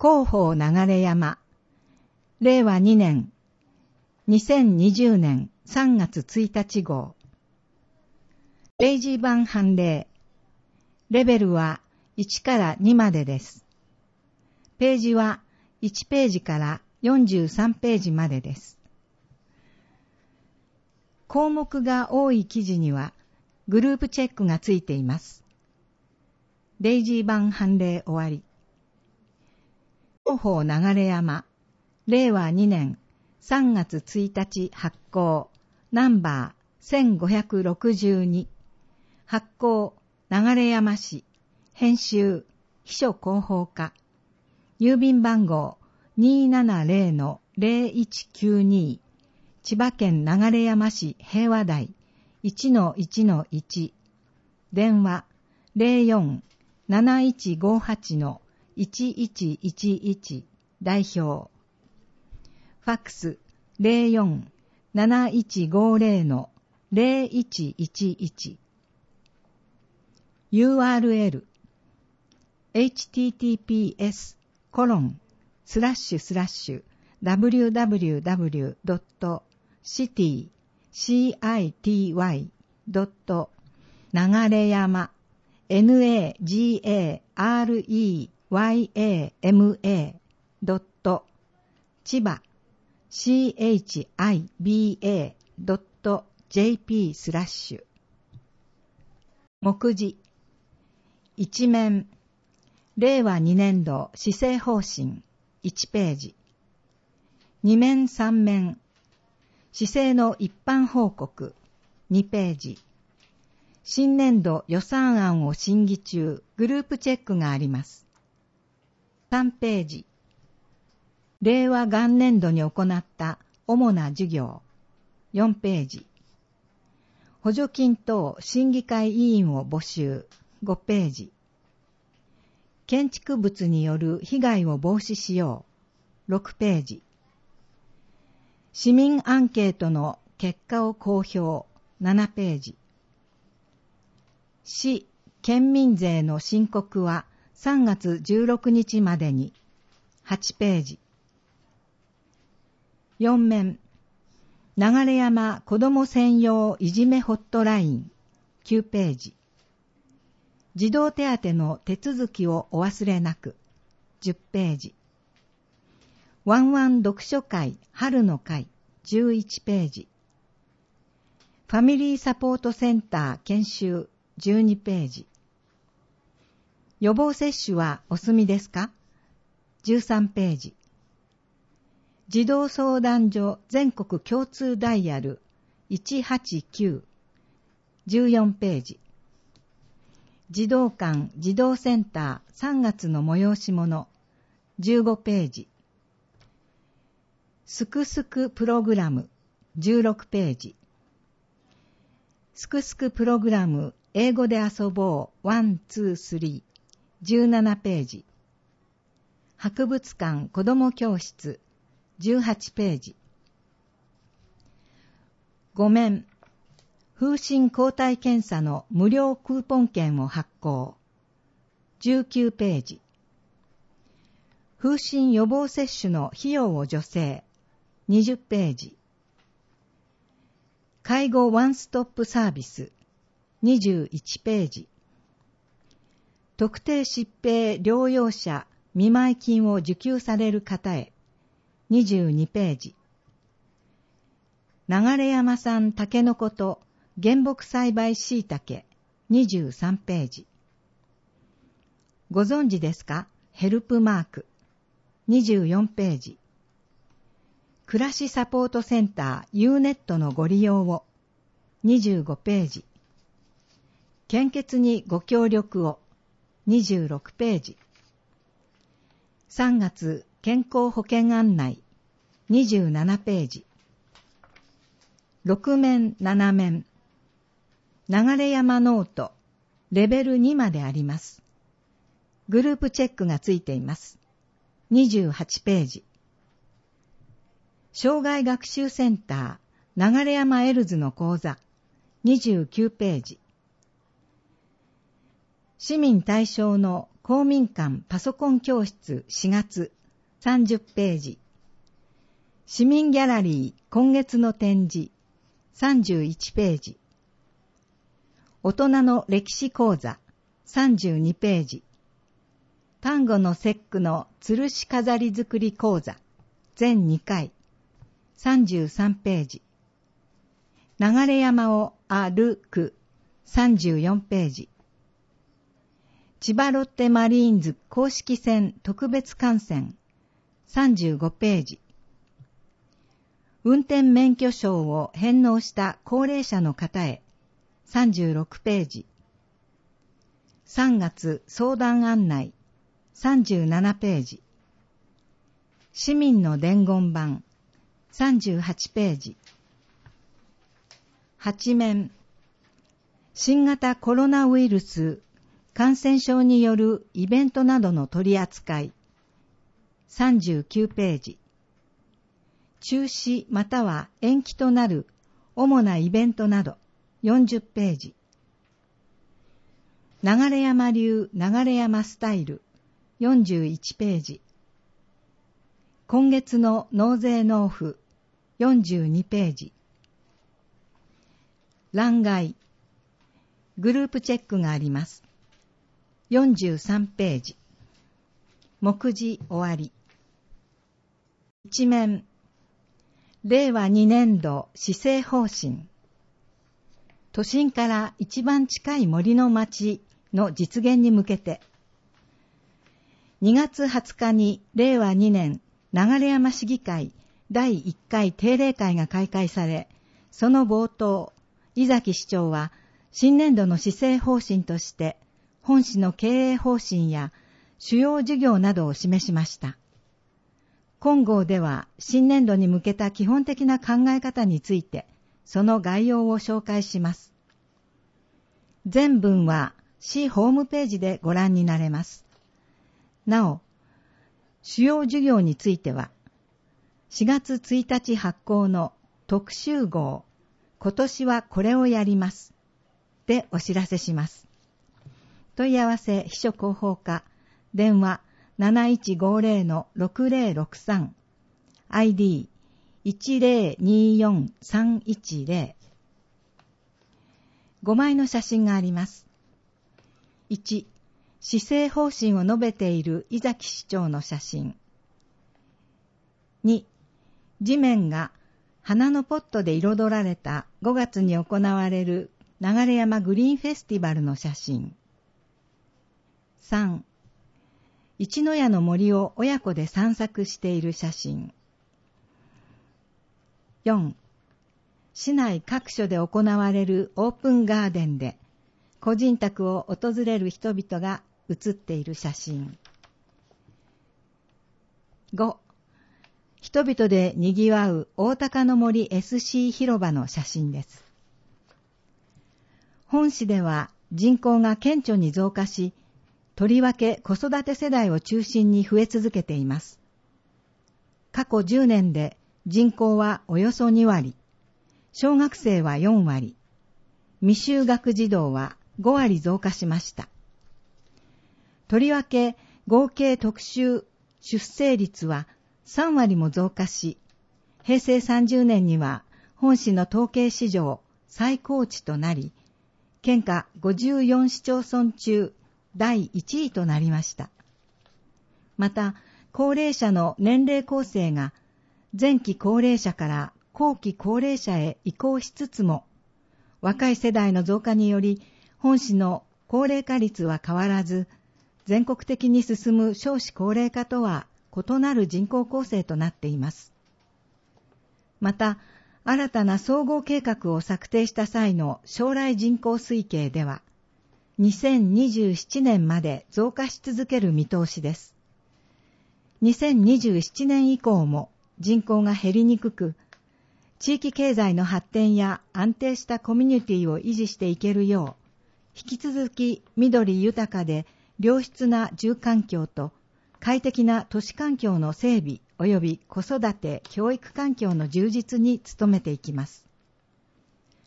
広報流山、令和2年、2020年3月1日号。ページ版判例。レベルは1から2までです。ページは1ページから43ページまでです。項目が多い記事にはグループチェックがついています。ページ版判例終わり。広報流山、令和2年3月1日発行、ナンバー1562、発行流山市、編集秘書広報課、郵便番号 270-0192、千葉県流山市平和台 1-1-1、電話 04-7158-1111 代表、ファックス 04-7150-0111、URL https://www.citygreyama.jp/ 目次一面、令和2年度施政方針1ページ、2面3面、施政の一般報告2ページ、新年度予算案を審議中グループチェックがあります。3ページ、令和元年度に行った主な事業4ページ、補助金等審議会委員を募集5ページ、建築物による被害を防止しよう6ページ、市民アンケートの結果を公表7ページ、市・県民税の申告は3月16日までに8ページ、4面、流山子ども専用いじめホットライン9ページ、児童手当の手続きをお忘れなく10ページ、ワンワン読書会春の会11ページ、ファミリーサポートセンター研修12ページ、予防接種はお済みですか13ページ、児童相談所全国共通ダイヤル189 14ページ、児童館児童センター3月の催し物15ページ、すくすくプログラム16ページ、すくすくプログラム英語で遊ぼう 1,2,3 17ページ、博物館子ども教室18ページ、5面、風疹抗体検査の無料クーポン券を発行19ページ、風疹予防接種の費用を助成20ページ、介護ワンストップサービス21ページ、特定疾病療養者見舞い金を受給される方へ22ページ、流山産タケノコと原木栽培椎茸23ページ、ご存知ですかヘルプマーク24ページ、暮らしサポートセンター U-NET のご利用を25ページ、献血にご協力を26ページ、3月健康保険案内27ページ、6面7面、流山ノートレベル2まであります。グループチェックがついています。28ページ、障害学習センター流山エルズの講座29ページ、市民対象の公民館パソコン教室4月30ページ。市民ギャラリー今月の展示31ページ。大人の歴史講座32ページ。端午の節句の吊るし飾り作り講座全2回33ページ。流山を歩く34ページ。千葉ロッテマリーンズ公式戦特別観戦35ページ。運転免許証を返納した高齢者の方へ36ページ。3月相談案内37ページ。市民の伝言板38ページ。8面。新型コロナウイルス感染症によるイベントなどの取り扱い39ページ。中止または延期となる主なイベントなど40ページ。流山流流山スタイル41ページ。今月の納税納付42ページ。欄外グループチェックがあります。43ページ。目次終わり。一面。令和2年度施政方針。都心から一番近い森の町の実現に向けて、2月20日に令和2年流山市議会第1回定例会が開会され、その冒頭、井崎市長は新年度の施政方針として本市の経営方針や主要事業などを示しました。今号では新年度に向けた基本的な考え方についてその概要を紹介します。全文は市ホームページでご覧になれます。なお、主要事業については4月1日発行の特集号今年はこれをやりますでお知らせします。問い合わせ秘書広報課電話 7150-6063 ID 1024310。 5枚の写真があります。1、施政方針を述べている井崎市長の写真。2、地面が花のポットで彩られた5月に行われる流山グリーンフェスティバルの写真。3、一の谷の森を親子で散策している写真。4、市内各所で行われるオープンガーデンで個人宅を訪れる人々が写っている写真。5、人々でにぎわう大高の森 SC 広場の写真です。本市では人口が顕著に増加し、とりわけ子育て世代を中心に増え続けています。過去10年で人口はおよそ2割、小学生は4割、未就学児童は5割増加しました。とりわけ合計特殊出生率は3割も増加し、平成30年には本市の統計史上最高値となり、県下54市町村中第1位となりました。また、高齢者の年齢構成が前期高齢者から後期高齢者へ移行しつつも、若い世代の増加により本市の高齢化率は変わらず、全国的に進む少子高齢化とは異なる人口構成となっています。また、新たな総合計画を策定した際の将来人口推計では、2027年まで増加し続ける見通しです。2027年以降も人口が減りにくく、地域経済の発展や安定したコミュニティを維持していけるよう、引き続き緑豊かで良質な住環境と快適な都市環境の整備及び子育て・教育環境の充実に努めていきます。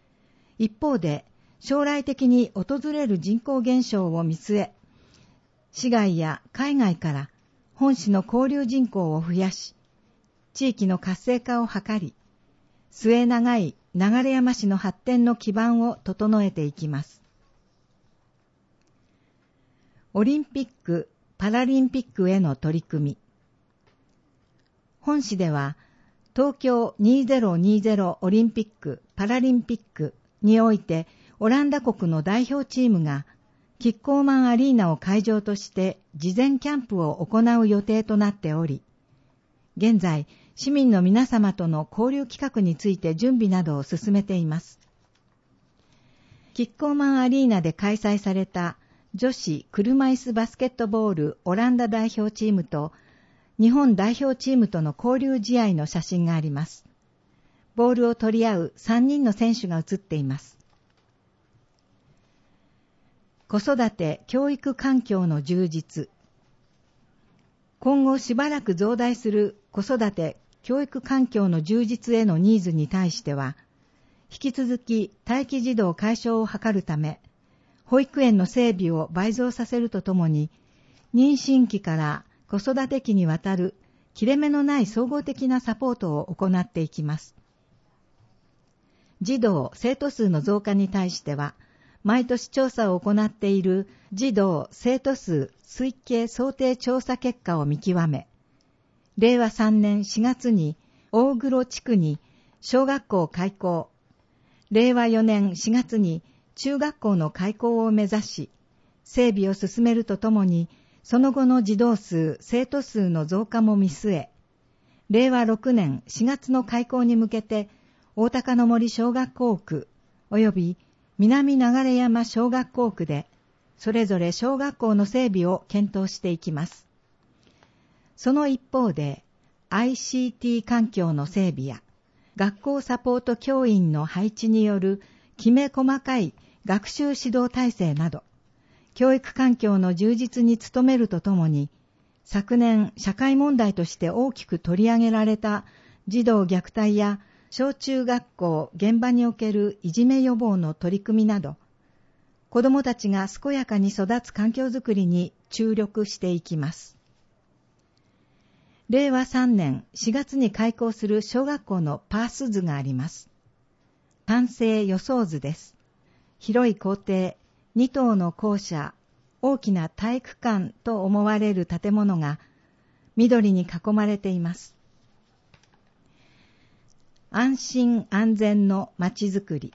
一方で、将来的に訪れる人口減少を見据え、 市外や海外から本市の交流人口を増やし、地域の活性化を図り、末長い流山市の発展の基盤を整えていきます。オリンピック・パラリンピックへの取り組み。本市では、東京2020オリンピック・パラリンピックにおいて、オランダ国の代表チームが、キッコーマンアリーナを会場として事前キャンプを行う予定となっており、現在、市民の皆様との交流企画について準備などを進めています。キッコーマンアリーナで開催された女子車椅子バスケットボールオランダ代表チームと日本代表チームとの交流試合の写真があります。ボールを取り合う3人の選手が写っています。子育て・教育環境の充実。今後しばらく増大する子育て・教育環境の充実へのニーズに対しては、引き続き待機児童解消を図るため、保育園の整備を倍増させるとともに、妊娠期から子育て期にわたる切れ目のない総合的なサポートを行っていきます。児童・生徒数の増加に対しては、毎年調査を行っている児童・生徒数推計想定調査結果を見極め、令和3年4月に大黒地区に小学校開校、令和4年4月に中学校の開校を目指し、整備を進めるとともに、その後の児童数・生徒数の増加も見据え、令和6年4月の開校に向けて、大高の森小学校区及び南流山小学校区で、それぞれ小学校の整備を検討していきます。その一方で、ICT 環境の整備や、学校サポート教員の配置によるきめ細かい学習指導体制など、教育環境の充実に努めるとともに、昨年社会問題として大きく取り上げられた児童虐待や小中学校現場におけるいじめ予防の取り組みなど、子どもたちが健やかに育つ環境づくりに注力していきます。令和3年4月に開校する小学校のパース図があります。完成予想図です。広い校庭、2棟の校舎、大きな体育館と思われる建物が緑に囲まれています。安心安全のまちづくり。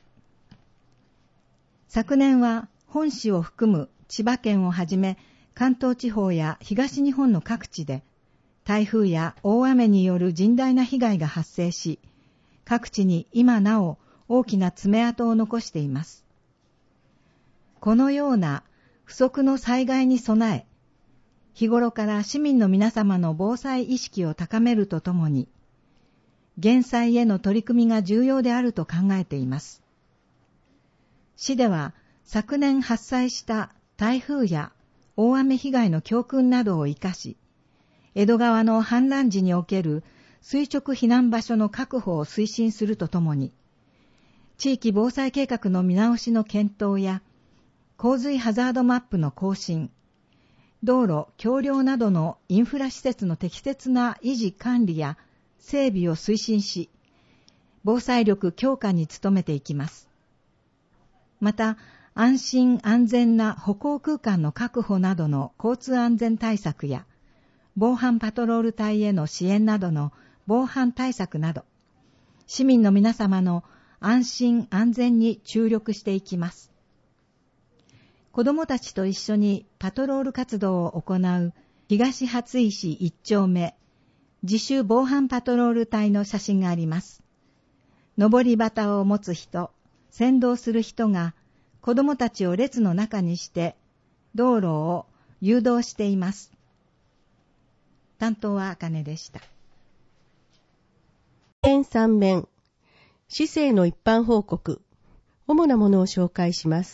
昨年は本市を含む千葉県をはじめ関東地方や東日本の各地で台風や大雨による甚大な被害が発生し、各地に今なお大きな爪痕を残しています。このような不測の災害に備え、日頃から市民の皆様の防災意識を高めるとともに、減災への取り組みが重要であると考えています。市では昨年発災した台風や大雨被害の教訓などを生かし、江戸川の氾濫時における垂直避難場所の確保を推進するとともに、地域防災計画の見直しの検討や、洪水ハザードマップの更新、道路、橋梁などのインフラ施設の適切な維持管理や整備を推進し、防災力強化に努めていきます。また、安心安全な歩行空間の確保などの交通安全対策や、防犯パトロール隊への支援などの防犯対策など、市民の皆様の安心安全に注力していきます。子どもたちと一緒にパトロール活動を行う東初井市1丁目自主防犯パトロール隊の写真があります。上り旗を持つ人、先導する人が子どもたちを列の中にして道路を誘導しています。担当はあかねでした。 3面、市政の一般報告、主なものを紹介します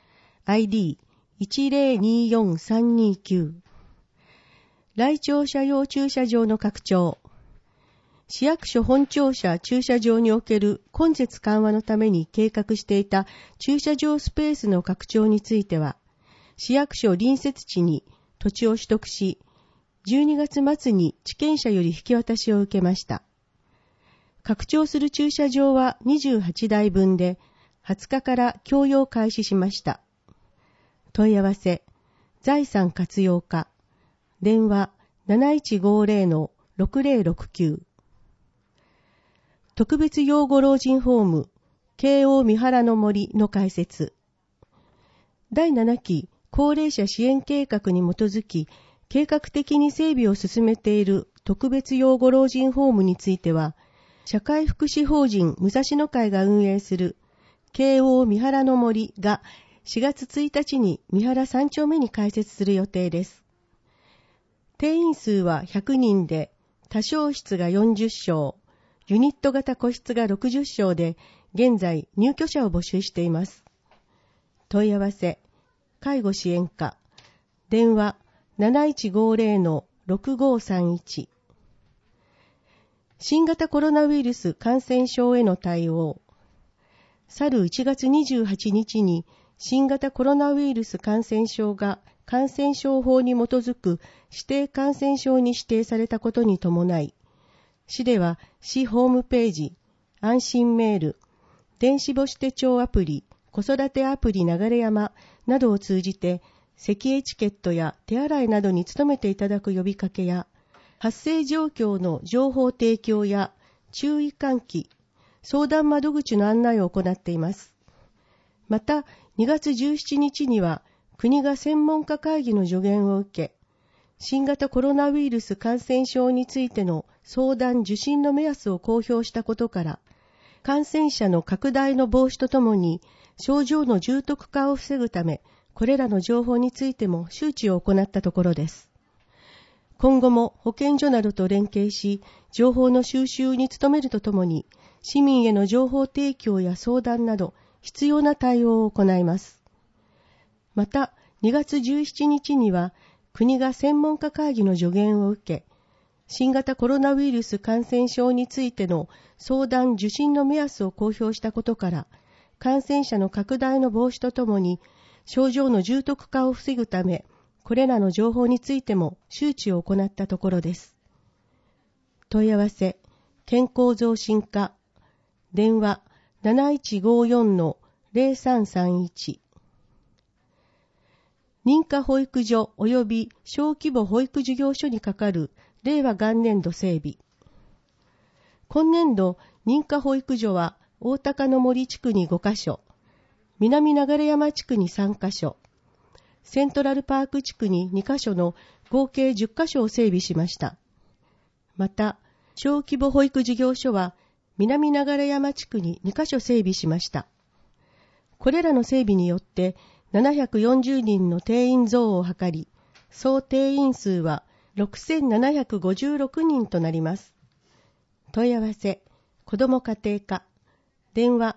。ID1024329、来庁者用駐車場の拡張、市役所本庁舎駐車場における混雑緩和のために計画していた駐車場スペースの拡張については、市役所隣接地に土地を取得し、12月末に地権者より引き渡しを受けました。拡張する駐車場は28台分で、20日から供用開始しました。問い合わせ、財産活用課、電話7150-6069。特別養護老人ホーム、京王三原の森の開設。第7期高齢者支援計画に基づき、計画的に整備を進めている特別養護老人ホームについては、社会福祉法人武蔵野会が運営する京王三原の森が4月1日に三原3丁目に開設する予定です。定員数は100人で、多床室が40床、ユニット型個室が60床で、現在入居者を募集しています。問い合わせ、介護支援課、電話7150-6531。新型コロナウイルス感染症への対応。去る1月28日に新型コロナウイルス感染症が感染症法に基づく指定感染症に指定されたことに伴い、市では市ホームページ、安心メール、電子母子手帳アプリ、子育てアプリ流山などを通じて、咳エチケットや手洗いなどに努めていただく呼びかけや、発生状況の情報提供や注意喚起、相談窓口の案内を行っています。また、2月17日には国が専門家会議の助言を受け、新型コロナウイルス感染症についての相談受診の目安を公表したことから、感染者の拡大の防止とともに症状の重篤化を防ぐため、これらの情報についても周知を行ったところです。今後も保健所などと連携し、情報の収集に努めるとともに、市民への情報提供や相談など必要な対応を行います。また、2月17日には国が専門家会議の助言を受け、新型コロナウイルス感染症についての相談受診の目安を公表したことから、感染者の拡大の防止とともに、症状の重篤化を防ぐため、これらの情報についても周知を行ったところです。問い合わせ、健康増進課、電話7154-0331。認可保育所及び小規模保育事業所にかかる令和元年度整備。今年度、認可保育所は大高の森地区に5カ所、南流山地区に3カ所、セントラルパーク地区に2カ所の合計10カ所を整備しました。また、小規模保育事業所は南流山地区に2カ所整備しました。これらの整備によって740人の定員増を図り、総定員数は6756人となります。問い合わせ、子ども家庭課、電話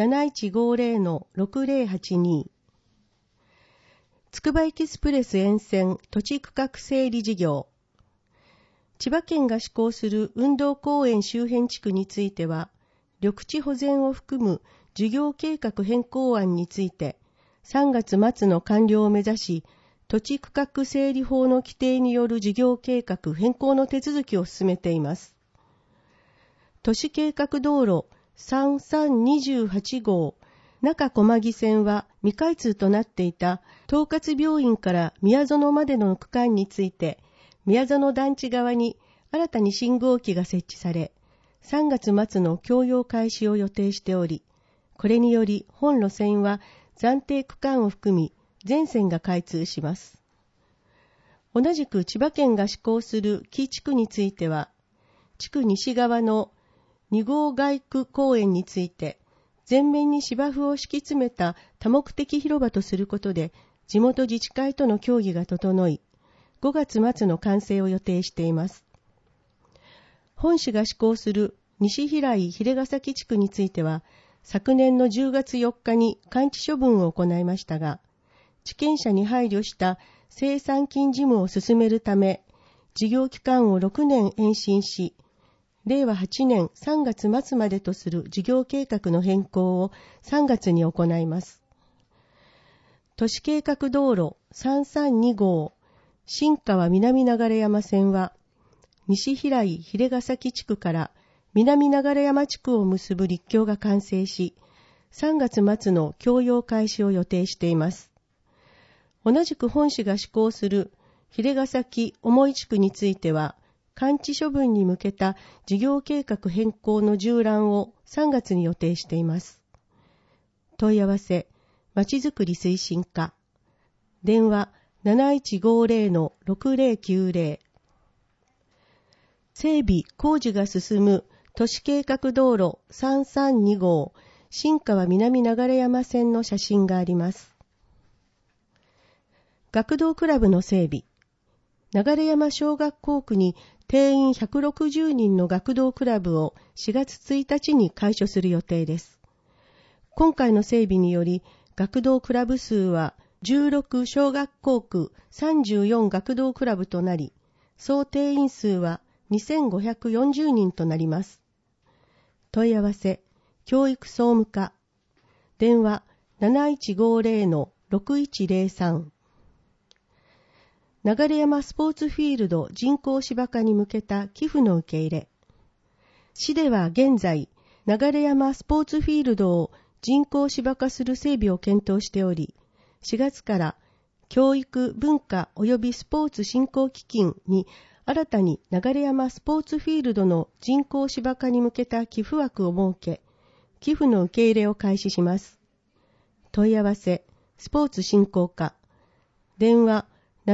7150-6082。つくばエキスプレス沿線土地区画整理事業。千葉県が施行する運動公園周辺地区については、緑地保全を含む事業計画変更案について、3月末の完了を目指し、土地区画整理法の規定による事業計画変更の手続きを進めています。都市計画道路3328号中駒木線は未開通となっていた統括病院から宮園までの区間について、宮園団地側に新たに信号機が設置され、3月末の供用開始を予定しており、これにより本路線は暫定区間を含み全線が開通します。同じく千葉県が施行する木地区については、地区西側の2号街区公園について、全面に芝生を敷き詰めた多目的広場とすることで、地元自治会との協議が整い、5月末の完成を予定しています。本市が施行する西平井秀ヶ崎地区については、昨年の10月4日に完治処分を行いましたが、地権者に配慮した生産金事務を進めるため、事業期間を6年延伸し、令和8年3月末までとする事業計画の変更を3月に行います。都市計画道路332号新川南流山線は、西平井秀ヶ崎地区から南流山地区を結ぶ陸橋が完成し、3月末の供用開始を予定しています。同じく本市が施行する秀ヶ崎重井地区については、完治処分に向けた事業計画変更の縦覧を3月に予定しています。問い合わせ、まちづくり推進課。電話 7150-6090。整備工事が進む都市計画道路332号新川南流山線の写真があります。学童クラブの整備。流山小学校区に定員160人の学童クラブを4月1日に開所する予定です。今回の整備により、学童クラブ数は16小学校区34学童クラブとなり、総定員数は2540人となります。問い合わせ、教育総務課。電話 7150-6103。流山スポーツフィールド人工芝化に向けた寄付の受け入れ。市では現在、流山スポーツフィールドを人工芝化する整備を検討しており、4月から教育文化及びスポーツ振興基金に新たに流山スポーツフィールドの人工芝化に向けた寄付枠を設け、寄付の受け入れを開始します。問い合わせ、スポーツ振興課。電話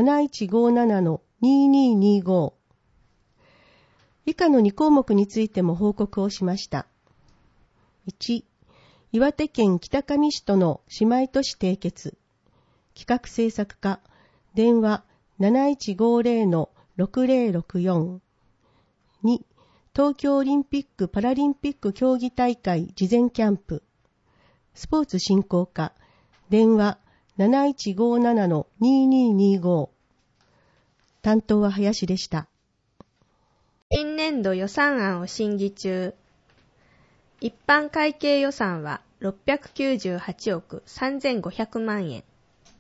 7157-2225。以下の2項目についても報告をしました。1、岩手県北上市との姉妹都市締結。企画制作課。電話7150-6064。2、東京オリンピック・パラリンピック競技大会事前キャンプ。スポーツ振興課。電話7157-2225。担当は林でした。 新年度予算案を審議中。一般会計予算は698億3500万円。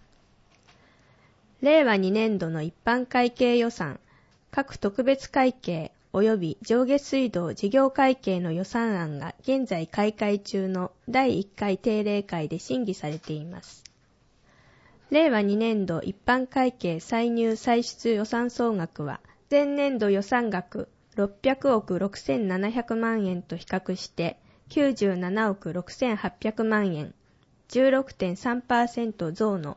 令和2年度の一般会計予算、各特別会計及び上下水道事業会計の予算案が現在開会中の第1回定例会で審議されています。令和2年度一般会計歳入歳出予算総額は、前年度予算額600億6700万円と比較して97億6800万円、16.3% 増の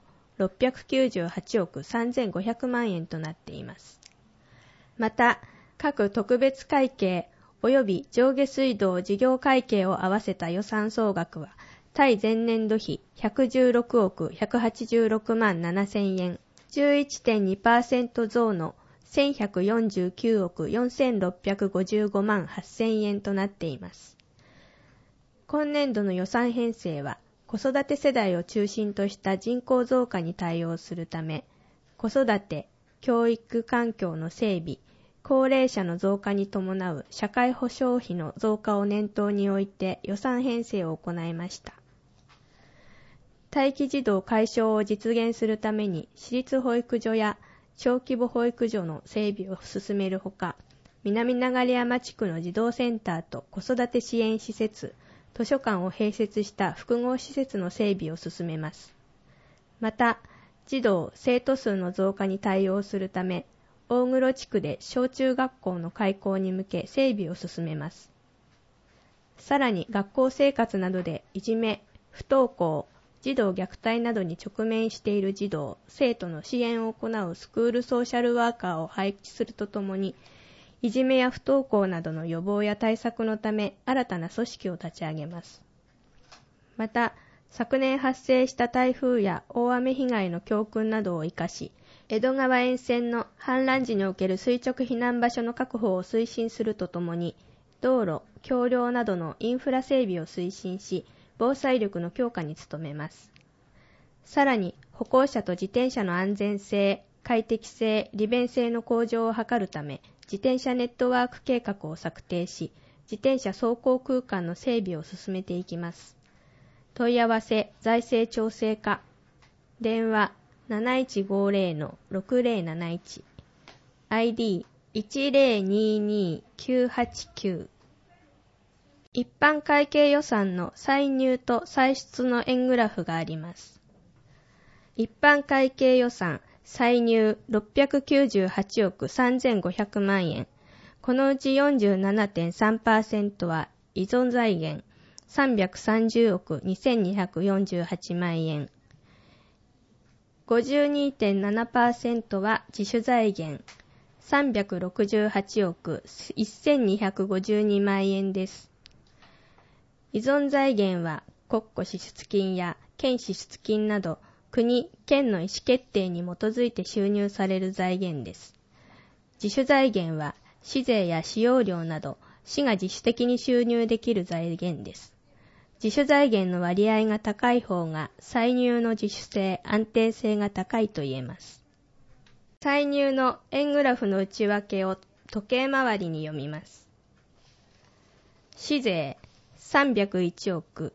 698億3500万円となっています。また、各特別会計及び上下水道事業会計を合わせた予算総額は、対前年度比116億186万7000円、11.2% 増の1149億4655万8000円となっています。今年度の予算編成は、子育て世代を中心とした人口増加に対応するため、子育て、教育環境の整備、高齢者の増加に伴う社会保障費の増加を念頭に置いて予算編成を行いました。待機児童解消を実現するために私立保育所や小規模保育所の整備を進めるほか、南流山地区の児童センターと子育て支援施設、図書館を併設した複合施設の整備を進めます。また、児童・生徒数の増加に対応するため、大黒地区で小中学校の開校に向け整備を進めます。さらに学校生活などでいじめ、不登校、児童虐待などに直面している児童・生徒の支援を行うスクールソーシャルワーカーを配置するとともに、いじめや不登校などの予防や対策のため新たな組織を立ち上げます。また、昨年発生した台風や大雨被害の教訓などを生かし、江戸川沿線の氾濫時における垂直避難場所の確保を推進するとともに、道路、橋梁などのインフラ整備を推進し、防災力の強化に努めます。さらに、歩行者と自転車の安全性、快適性、利便性の向上を図るため、自転車ネットワーク計画を策定し、自転車走行空間の整備を進めていきます。問い合わせ、財政調整課。電話 7150-6071 ID1022989 一般会計予算の歳入と歳出の円グラフがあります。一般会計予算歳入698億3500万円。このうち 47.3% は依存財源330億2248万円。52.7% は自主財源368億1252万円です。依存財源は国庫支出金や県支出金など国・県の意思決定に基づいて収入される財源です。自主財源は市税や使用料など市が自主的に収入できる財源です。自主財源の割合が高い方が歳入の自主性・安定性が高いと言えます。歳入の円グラフの内訳を時計回りに読みます。市税301億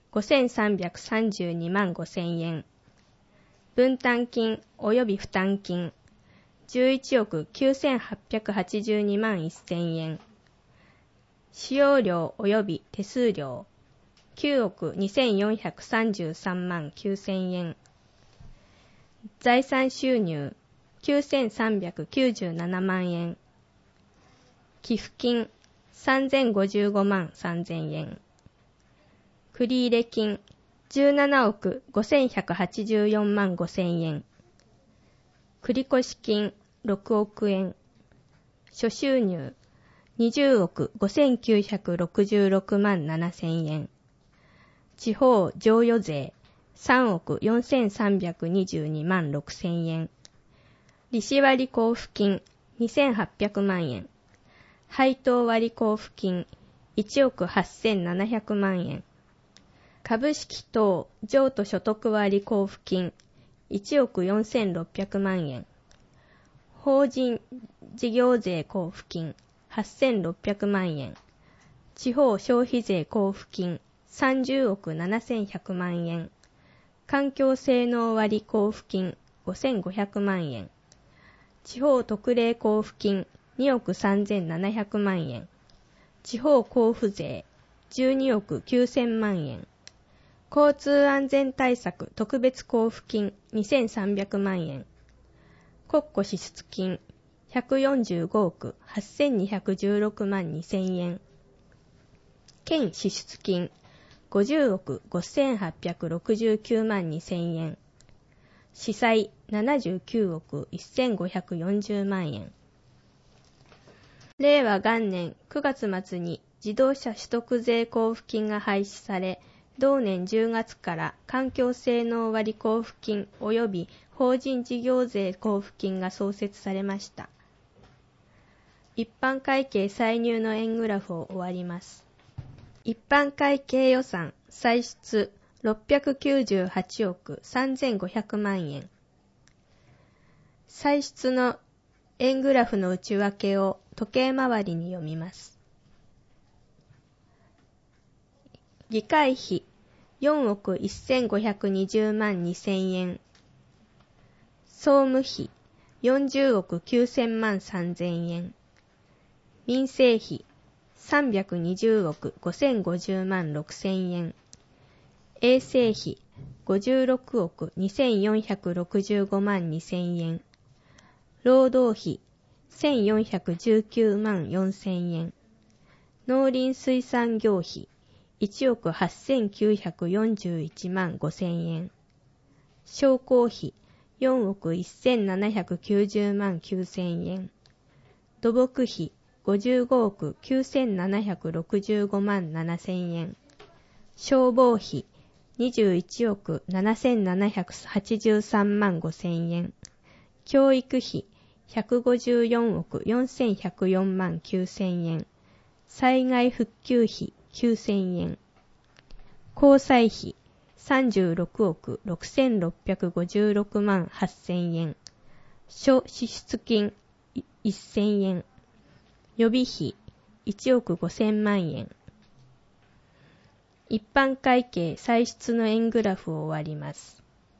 5332万5000円。分担金及び負担金11億9882万1000円。使用料及び手数料9億2433万9000円。財産収入9397万円。寄付金3055万3000円。繰入金17億5184万5000円。繰越金6億円。諸収入20億5966万7000円。地方譲与税3億4322万6000円。利子割交付金2800万円。配当割交付金1億8700万円。株式等譲渡所得割交付金1億4600万円。法人事業税交付金8600万円。地方消費税交付金30億7100万円。環境性能割交付金5500万円。地方特例交付金2億3700万円。地方交付税12億9000万円。交通安全対策特別交付金2300万円。国庫支出金145億8216万2000円。県支出金50億5869万2000円。司債79億1540万円。令和元年9月末に自動車取得税交付金が廃止され、同年10月から環境性能割交付金及び法人事業税交付金が創設されました。一般会計歳入の円グラフを終わります。一般会計予算歳出698億3500万円。歳出の円グラフの内訳を時計回りに読みます。議会費4億1520万2000円。総務費40億9000万3000円。民生費320億5050万6000円。衛生費56億2465万2000円。労働費1419万4000円。農林水産業費1億8941万5000円。商工費4億1790万9000円。土木費55億9765万7000円。消防費21億7783万5000円。教育費154億4104万9000円。災害復旧費9000円。交際費36億6656万8000円。諸支出金1000円。予備費1億5000万円。一般会計歳出の円グラフを終わります。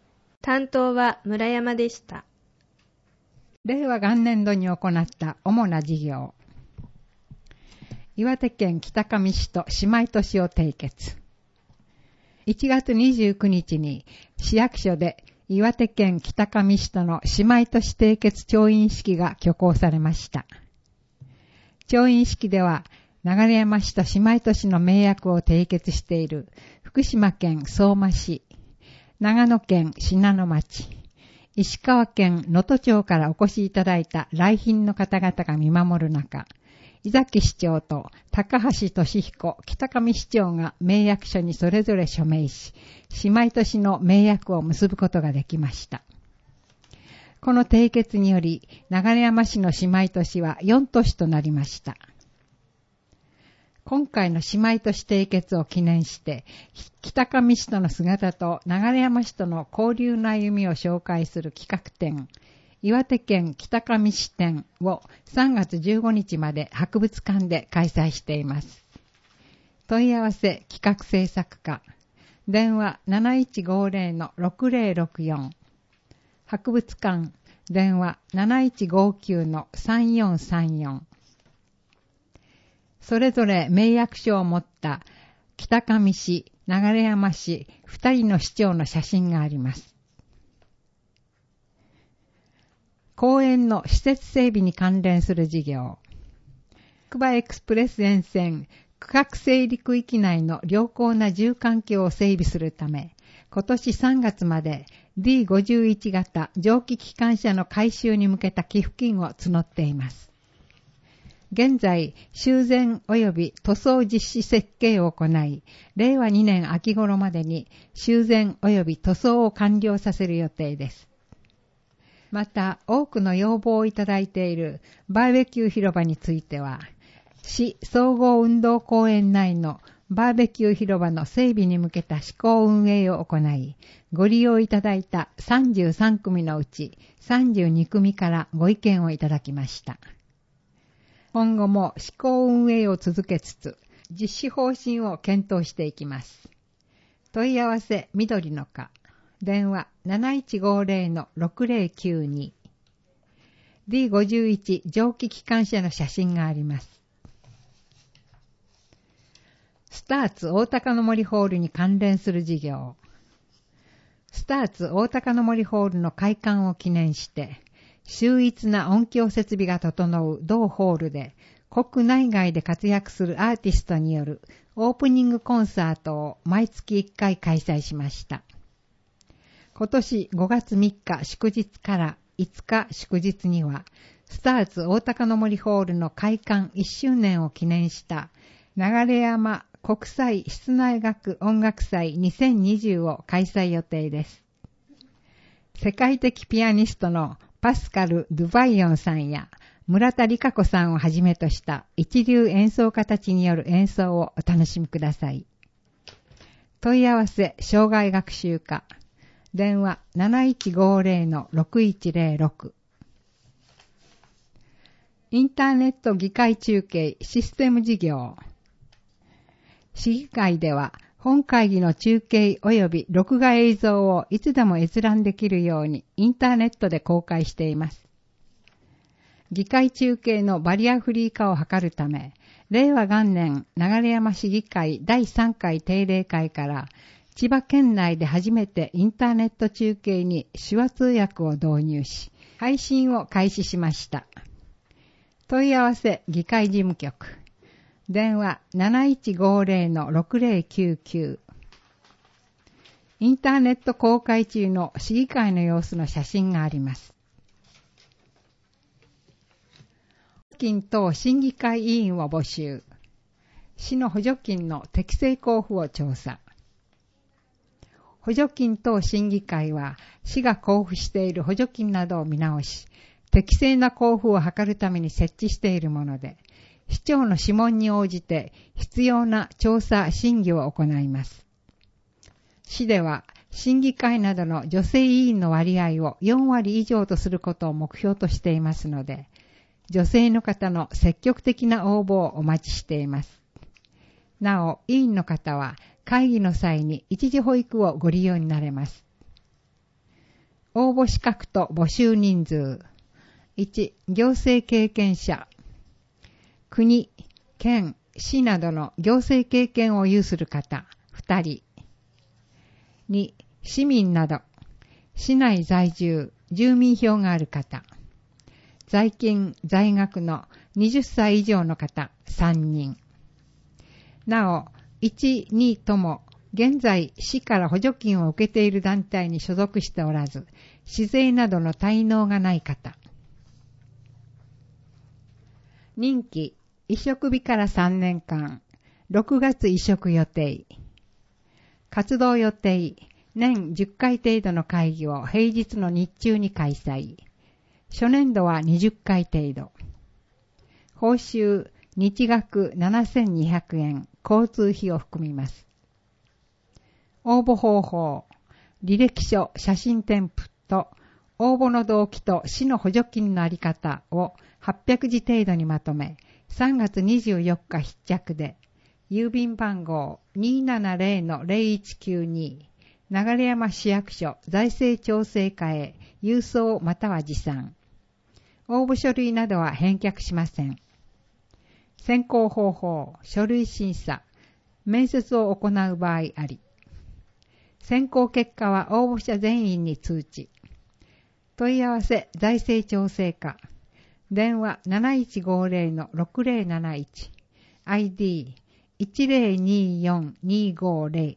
担当は村山でした。 令和元年度に行った主な事業。岩手県北上市と姉妹都市を締結。1月29日に市役所で岩手県北上市との姉妹都市締結調印式が挙行されました。調印式では流山市と姉妹都市の盟約を締結している福島県相馬市、長野県信濃町、石川県能登町からお越しいただいた来賓の方々が見守る中、井崎市長と高橋俊彦北上市長が盟約書にそれぞれ署名し、姉妹都市の盟約を結ぶことができました。この締結により、流山市の姉妹都市は4都市となりました。今回の姉妹都市締結を記念して、北上市との姿と流山市との交流の歩みを紹介する企画展、岩手県北上市展を3月15日まで博物館で開催しています。問い合わせ企画制作課、電話 7150-6064、博物館、電話 7159-3434。それぞれ盟約書を持った北上市、流山市2人の市長の写真があります。公園の施設整備に関連する事業。つくばエクスプレス沿線区画整理区域内の良好な住環境を整備するため、今年3月まで D51 型蒸気機関車の改修に向けた寄付金を募っています。現在、修繕及び塗装実施設計を行い、令和2年秋頃までに修繕及び塗装を完了させる予定です。また、多くの要望をいただいているバーベキュー広場については、市総合運動公園内のバーベキュー広場の整備に向けた施工運営を行い、ご利用いただいた33組のうち32組からご意見をいただきました。今後も施工運営を続けつつ、実施方針を検討していきます。問い合わせ緑の課、電話 7150-6092。D51 蒸気機関車の写真があります。スターツ大高の森ホールに関連する事業。スターツ大高の森ホールの開館を記念して、秀逸な音響設備が整う同ホールで、国内外で活躍するアーティストによるオープニングコンサートを毎月1回開催しました。今年5月3日祝日から5日祝日には、スターツ大高の森ホールの開館1周年を記念した流山国際室内楽音楽祭2020を開催予定です。世界的ピアニストのパスカル・ドゥバイオンさんや村田理香子さんをはじめとした一流演奏家たちによる演奏をお楽しみください。問い合わせ障害学習課、電話 7150-6106。インターネット議会中継システム事業。市議会では本会議の中継及び録画映像をいつでも閲覧できるようにインターネットで公開しています。議会中継のバリアフリー化を図るため、令和元年流山市議会第3回定例会から千葉県内で初めてインターネット中継に手話通訳を導入し、配信を開始しました。問い合わせ議会事務局。電話 7150-6099。インターネット公開中の市議会の様子の写真があります。補助金等審議会委員を募集。市の補助金の適正交付を調査。補助金等審議会は市が交付している補助金などを見直し、適正な交付を図るために設置しているもので、市長の諮問に応じて必要な調査審議を行います。市では審議会などの女性委員の割合を4割以上とすることを目標としていますので、女性の方の積極的な応募をお待ちしています。なお、委員の方は会議の際に一時保育をご利用になれます。 応募資格と募集人数。1、行政経験者。国、県、市などの行政経験を有する方、2人。2、市民など、市内在住、住民票がある方。在勤、在学の20歳以上の方、3人。なお、1、2とも、現在、市から補助金を受けている団体に所属しておらず、市税などの滞納がない方。任期、移植日から3年間、6月移植予定。活動予定、年10回程度の会議を平日の日中に開催。初年度は20回程度。報酬、日額7200円、交通費を含みます。応募方法、履歴書、写真添付と、応募の動機と市の補助金のあり方を800字程度にまとめ、3月24日必着で、郵便番号 270-0192、流山市役所財政調整課へ郵送または持参。応募書類などは返却しません。選考方法、書類審査、面接を行う場合あり。選考結果は応募者全員に通知。問い合わせ財政調整課。電話 7150-6071。ID 1024250。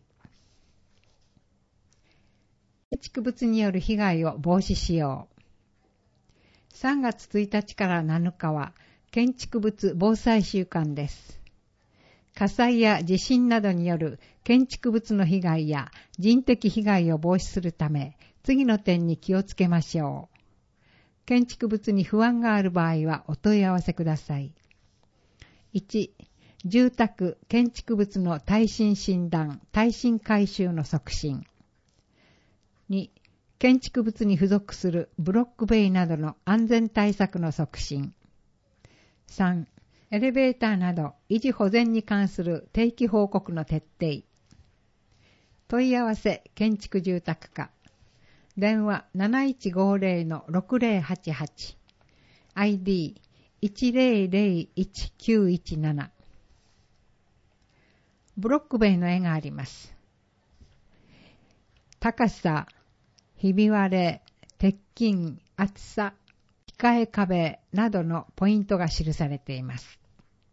建築物による被害を防止しよう。3月1日から7日は建築物防災週間です。火災や地震などによる建築物の被害や人的被害を防止するため、次の点に気をつけましょう。建築物に不安がある場合はお問い合わせください。1、住宅・建築物の耐震診断・耐震改修の促進。2、建築物に付属するブロック塀などの安全対策の促進。3、エレベーターなど維持保全に関する定期報告の徹底。問い合わせ建築住宅課。電話 7150-6088。ID 1001917。ブロック塀の絵があります。高さ、ひび割れ、鉄筋、厚さ、控え壁などのポイントが記されています。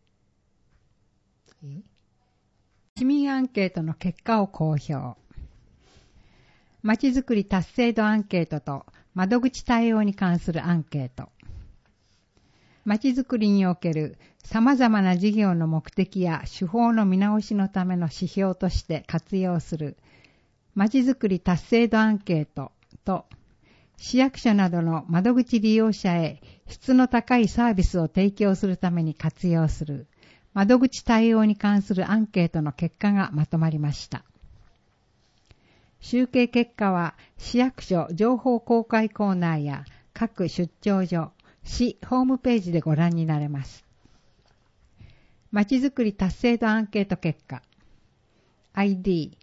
市民アンケートの結果を公表。まちづくり達成度アンケートと窓口対応に関するアンケート。まちづくりにおける様々な事業の目的や手法の見直しのための指標として活用するまちづくり達成度アンケートと市役所などの窓口利用者へ質の高いサービスを提供するために活用する窓口対応に関するアンケートの結果がまとまりました。集計結果は市役所情報公開コーナーや各出張所、市ホームページでご覧になれます。まちづくり達成度アンケート結果 ID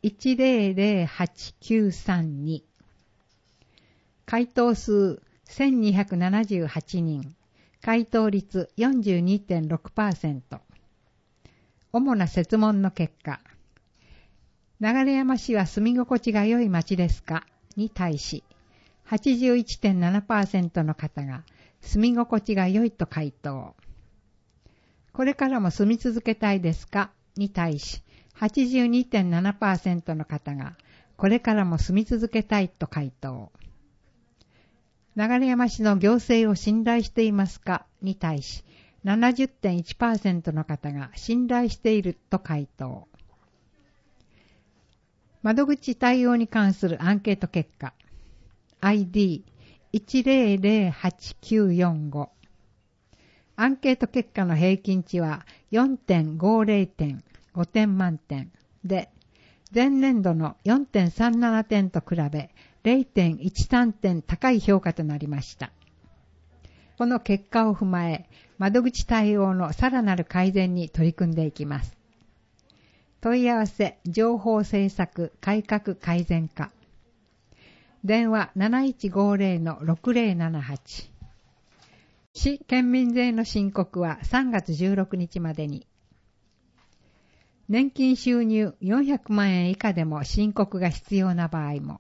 1008932。回答数1278人。回答率 42.6%。主な設問の結果。流山市は住み心地が良い町ですかに対し、81.7% の方が住み心地が良いと回答。これからも住み続けたいですかに対し、82.7% の方がこれからも住み続けたいと回答。流山市の行政を信頼していますかに対し、70.1% の方が信頼していると回答。窓口対応に関するアンケート結果 ID 1008945。アンケート結果の平均値は 4.50 点、5点満点で、前年度の 4.37 点と比べ 0.13 点高い評価となりました。この結果を踏まえ、窓口対応のさらなる改善に取り組んでいきます。問い合わせ、情報政策、改革改善課。 電話 7150-6078。市県民税の申告は3月16日までに。年金収入400万円以下でも申告が必要な場合も。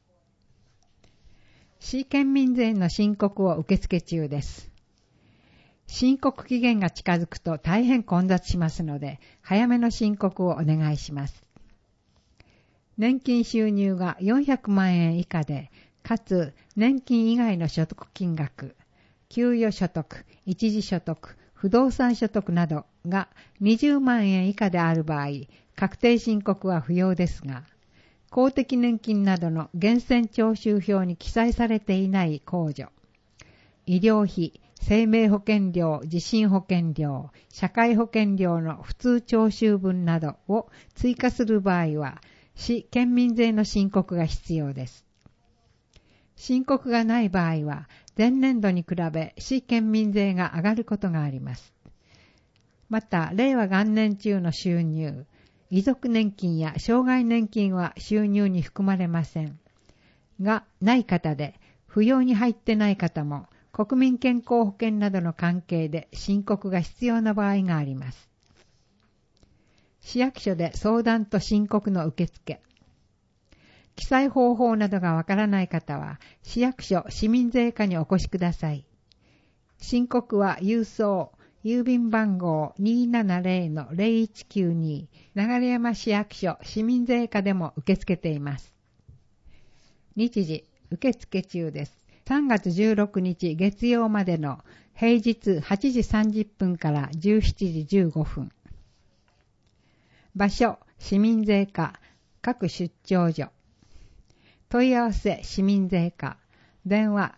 市県民税の申告を受付中です。申告期限が近づくと大変混雑しますので、早めの申告をお願いします。年金収入が400万円以下で、かつ年金以外の所得金額、給与所得、一時所得、不動産所得などが20万円以下である場合、確定申告は不要ですが、公的年金などの源泉徴収票に記載されていない控除、医療費、生命保険料、地震保険料、社会保険料の普通徴収分などを追加する場合は、市県民税の申告が必要です。申告がない場合は、前年度に比べ市県民税が上がることがあります。また、令和元年中の収入、遺族年金や障害年金は収入に含まれません。が、ない方で、扶養に入ってない方も、国民健康保険などの関係で申告が必要な場合があります。市役所で相談と申告の受付。記載方法などがわからない方は、市役所市民税課にお越しください。申告は郵送、郵便番号 270-0192 流山市役所市民税課でも受け付けています。日時、受付中です。3月16日月曜までの平日8時30分から17時15分。場所、市民税課、各出張所。問い合わせ、市民税課。電話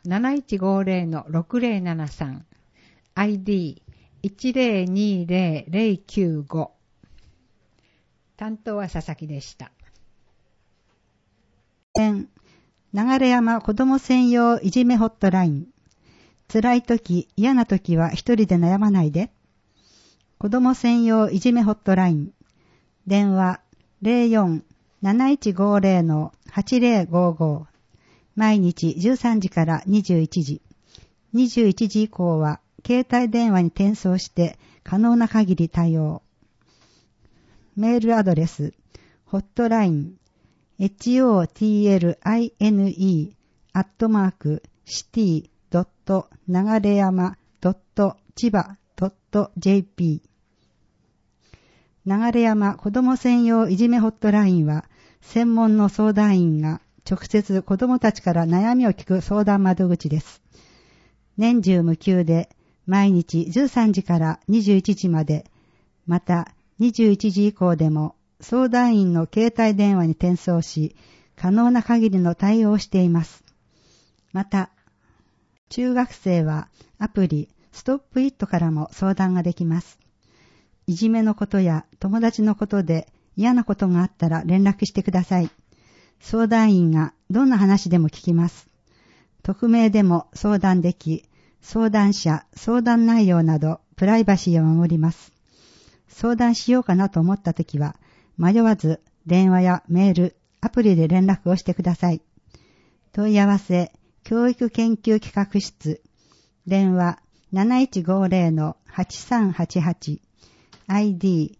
7150-6073。ID 1020095。担当は佐々木でした。 流山子ども専用いじめホットライン。辛いとき、嫌なときは一人で悩まないで。子ども専用いじめホットライン。電話 04-7150-8055。毎日13時から21時。21時以降は携帯電話に転送して可能な限り対応。メールアドレス、ホットライン、hotline@city.nagareyama.chiba.jp 流山子ども専用いじめホットラインは、専門の相談員が直接子どもたちから悩みを聞く相談窓口です。年中無休で、毎日13時から21時まで、また21時以降でも相談員の携帯電話に転送し、可能な限りの対応をしています。また、中学生はアプリストップイットからも相談ができます。いじめのことや友達のことで嫌なことがあったら連絡してください。相談員がどんな話でも聞きます。匿名でも相談でき、相談者、相談内容などプライバシーを守ります。相談しようかなと思ったときは、迷わず電話やメール、アプリで連絡をしてください。問い合わせ、教育研究企画室、電話 7150-8388、ID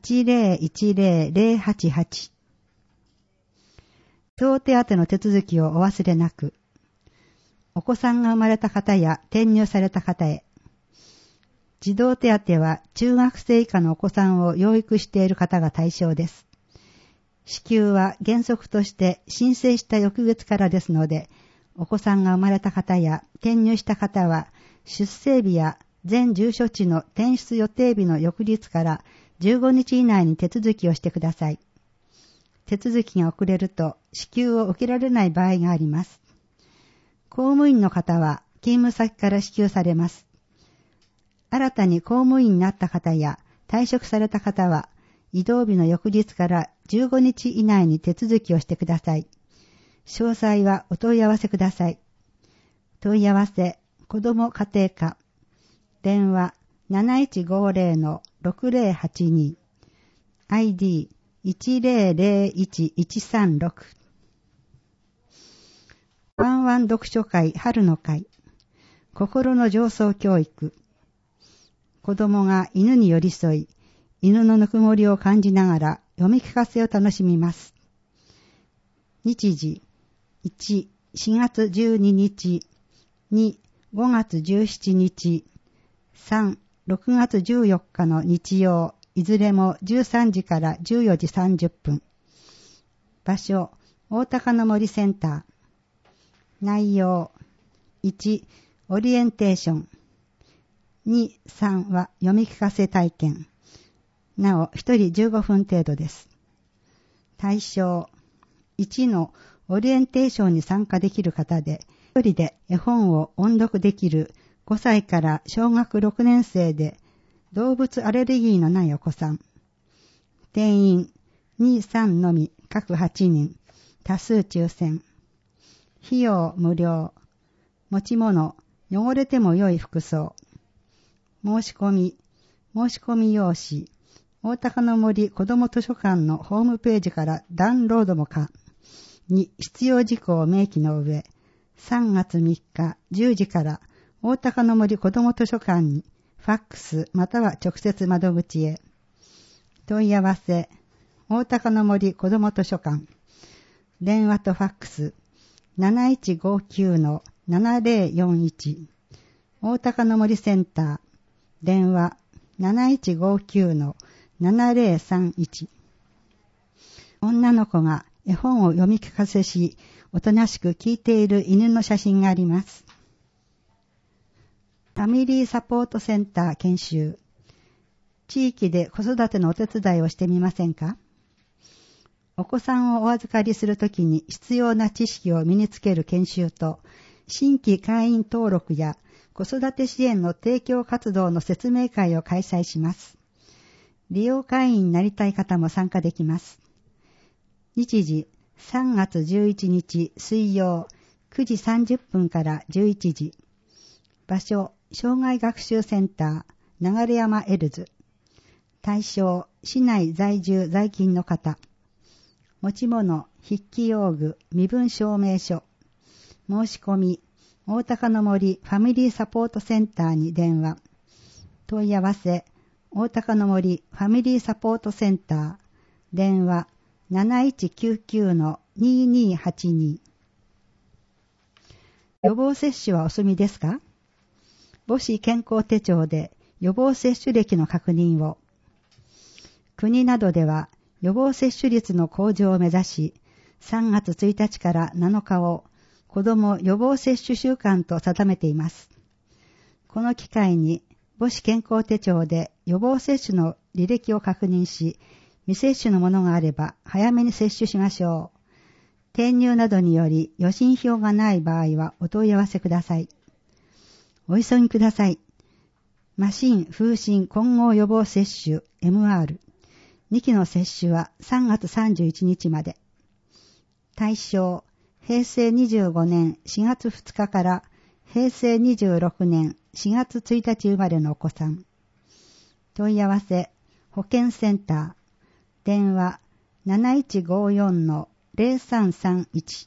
1010088。児童手当の手続きをお忘れなく。お子さんが生まれた方や転入された方へ。児童手当は中学生以下のお子さんを養育している方が対象です。支給は原則として申請した翌月からですので、お子さんが生まれた方や転入した方は、出生日や全住所地の転出予定日の翌日から15日以内に手続きをしてください。手続きが遅れると支給を受けられない場合があります。公務員の方は勤務先から支給されます。新たに公務員になった方や退職された方は、異動日の翌日から15日以内に手続きをしてください。詳細はお問い合わせください。問い合わせ、子ども家庭課。電話 7150-6082。ID 1001136。 ワンワン読書会春の会、心の上層教育、子供が犬に寄り添い、犬のぬくもりを感じながら読み聞かせを楽しみます。日時、1、4月12日、2、5月17日、3、6月14日の日曜、いずれも13時から14時30分。場所、大高の森センター。内容、1、オリエンテーション。2、3は読み聞かせ体験。なお、1人15分程度です。対象、1のオリエンテーションに参加できる方で、1人で絵本を音読できる5歳から小学6年生で動物アレルギーのないお子さん。定員2、3のみ各8人。多数抽選。費用無料。持ち物、汚れても良い服装。申し込み用紙。大高の森子ども図書館のホームページからダウンロードも可。に必要事項を明記の上、3月3日10時から大高の森子ども図書館にファックスまたは直接窓口へ。問い合わせ、大高の森子ども図書館。電話とファックス、7159-7041。大高の森センター。電話、7159-7031。女の子が絵本を読み聞かせし、おとなしく聞いている犬の写真があります。ファミリーサポートセンター研修。地域で子育てのお手伝いをしてみませんか？お子さんをお預かりするときに必要な知識を身につける研修と、新規会員登録や子育て支援の提供活動の説明会を開催します。利用会員になりたい方も参加できます。日時、3月11日水曜9時30分から11時。場所、障害学習センター、流山エルズ。対象、市内在住在勤の方。持ち物、筆記用具、身分証明書。申し込み、大高の森ファミリーサポートセンターに電話。問い合わせ、大高の森ファミリーサポートセンター。電話、7199-2282。予防接種はお済みですか？母子健康手帳で予防接種歴の確認を。国などでは予防接種率の向上を目指し、3月1日から7日を子ども予防接種週間と定めています。この機会に母子健康手帳で予防接種の履歴を確認し、未接種のものがあれば早めに接種しましょう。転入などにより予診票がない場合はお問い合わせください。お急ぎください。麻疹・風疹混合予防接種 MR2 期の接種は3月31日まで。対象、平成25年4月2日から平成26年4月1日生まれのお子さん。問い合わせ、保健センター。電話 7154-0331。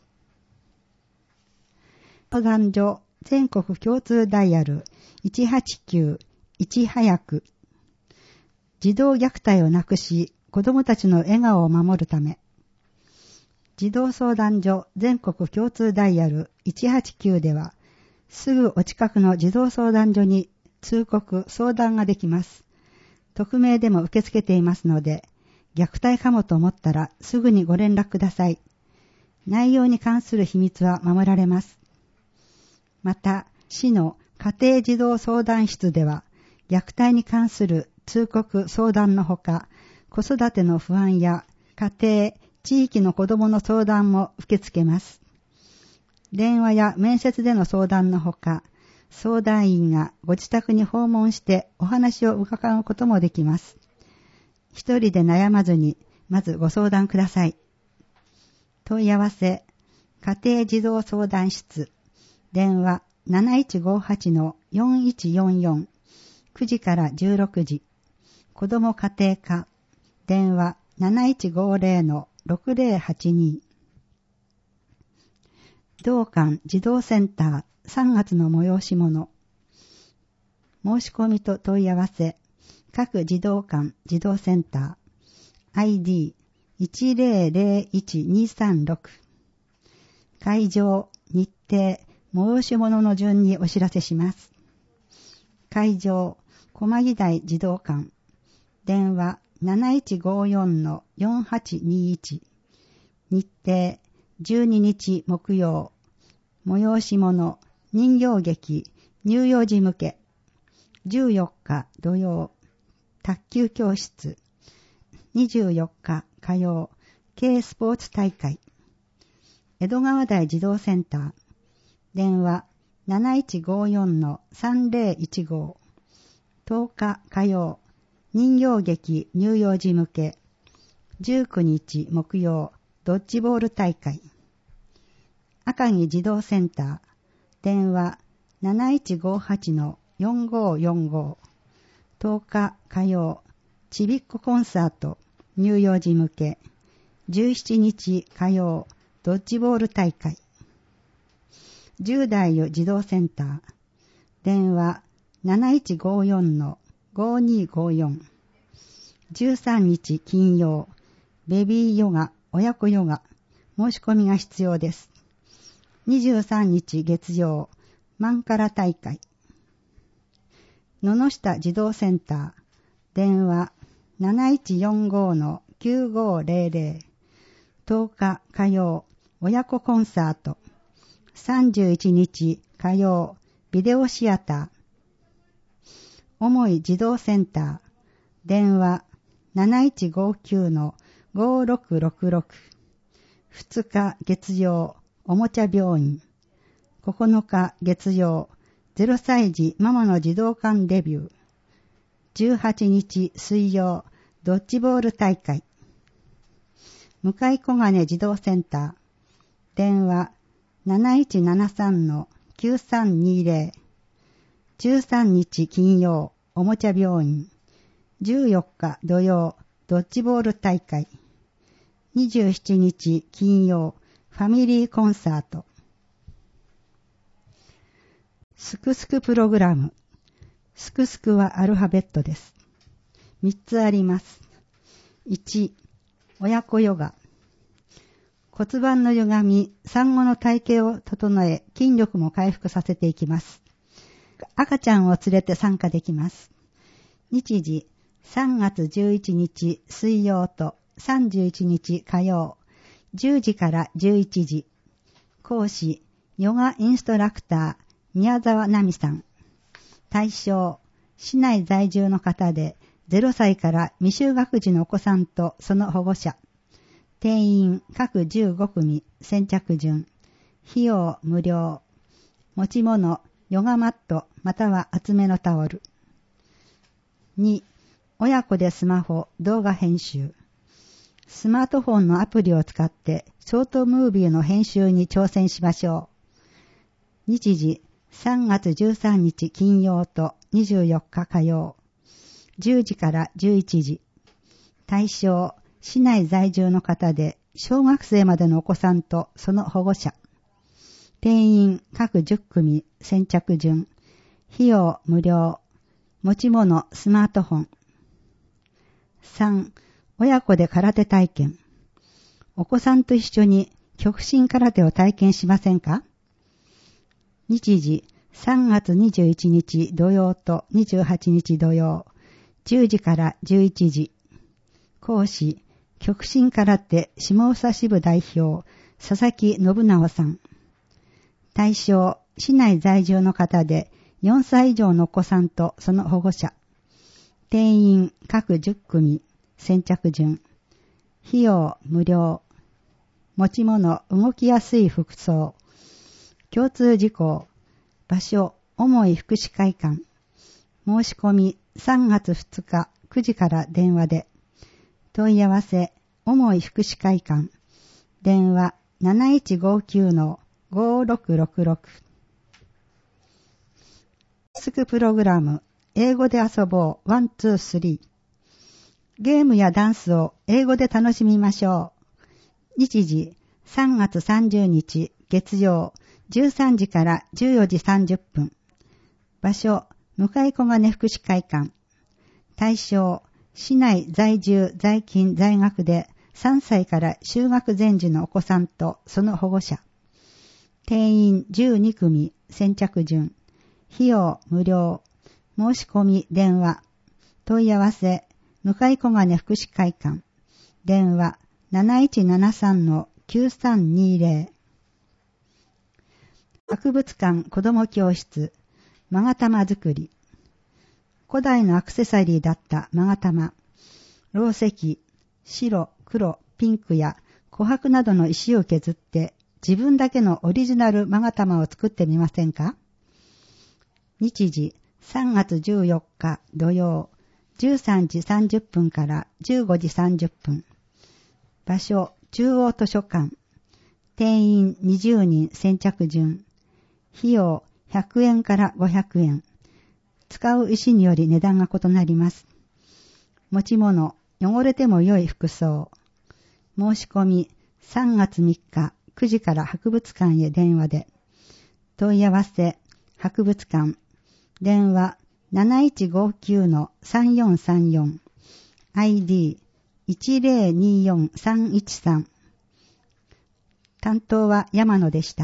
相談所全国共通ダイヤル189-1早く。児童虐待をなくし、子どもたちの笑顔を守るため。児童相談所全国共通ダイヤル189では、すぐお近くの児童相談所に通告・相談ができます。匿名でも受け付けていますので、虐待かもと思ったらすぐにご連絡ください。内容に関する秘密は守られます。また、市の家庭児童相談室では、虐待に関する通告・相談のほか、子育ての不安や家庭、地域の子どもの相談も受け付けます。電話や面接での相談のほか、相談員がご自宅に訪問してお話を伺うこともできます。一人で悩まずに、まずご相談ください。問い合わせ、家庭児童相談室、電話 7158-4144、9時から16時、子ども家庭課、電話 7150-6082。 童館児童センター3月の催し物。申し込みと問い合わせ、各児童館児童センター、ID1001-236。会場、日程、催し物の順にお知らせします。会場、駒木台児童館。電話、7154-4821。日程、12日木曜。催し物、人形劇、乳幼児向け。14日土曜、卓球教室。24日火曜、軽スポーツ大会。江戸川台児童センター。電話、7154-3015。10日火曜、人形劇乳幼児向け。19日木曜、ドッジボール大会。赤城児童センター。電話、7158-4545。10日火曜、ちびっこコンサート、乳幼児向け。17日火曜、ドッジボール大会。10代児童センター。電話、7154-5254。13日金曜、ベビーヨガ、親子ヨガ。申し込みが必要です。23日月曜、マンカラ大会。野々下児童センター。電話、7145-9500。10日火曜、親子コンサート。31日火曜、ビデオシアター。重い児童センター。電話、7159-5666。2日月曜、おもちゃ病院。9日月曜、0歳児ママの児童館デビュー。18日水曜、ドッジボール大会。向小金児童センター。電話、7173-9320。13日金曜、おもちゃ病院。14日土曜、ドッジボール大会。27日金曜、ファミリーコンサート。すくすくプログラム。すくすくはアルファベットです。3つあります。1、親子ヨガ。骨盤の歪み、産後の体型を整え、筋力も回復させていきます。赤ちゃんを連れて参加できます。日時、3月11日水曜と31日火曜、10時から11時。講師、ヨガインストラクター、宮沢奈美さん。対象、市内在住の方で、0歳から未就学児のお子さんとその保護者。定員各15組、先着順。費用無料。持ち物、ヨガマットまたは厚めのタオル。2、親子でスマホ、動画編集。スマートフォンのアプリを使ってショートムービーの編集に挑戦しましょう。日時、3月13日金曜と24日火曜。10時から11時。対象、市内在住の方で小学生までのお子さんとその保護者。定員各10組、先着順。費用無料。持ち物、スマートフォン。3、親子で空手体験。お子さんと一緒に極真空手を体験しませんか？日時、3月21日土曜と28日土曜。10時から11時。講師、極真空手下総支部代表、佐々木信直さん。対象、市内在住の方で4歳以上のお子さんとその保護者。定員各10組、先着順。費用無料。持ち物、動きやすい服装。共通事項。場所、重い福祉会館。申し込み3月2日9時から電話で。問い合わせ、重い福祉会館。電話 7159-5666。スクプログラム、英語で遊ぼう 1,2,3。ゲームやダンスを英語で楽しみましょう。日時、3月30日月曜13時から14時30分。場所、向小金福祉会館。対象、市内在住在勤在学で3歳から就学前時のお子さんとその保護者。定員12組先着順。費用無料。申し込み電話。問い合わせ、向小金福祉会館。電話 7173-9320。博物館子ども教室、勾玉作り。古代のアクセサリーだった勾玉。ろう石、白、黒、ピンクや琥珀などの石を削って自分だけのオリジナル勾玉を作ってみませんか？日時3月14日土曜13時30分から15時30分。場所、中央図書館。定員20人先着順。費用100円から500円。使う石により値段が異なります。持ち物、汚れても良い服装。申し込み3月3日9時から博物館へ電話で。問い合わせ、博物館。電話 7159-3434。ID 1024313。担当は山野でした。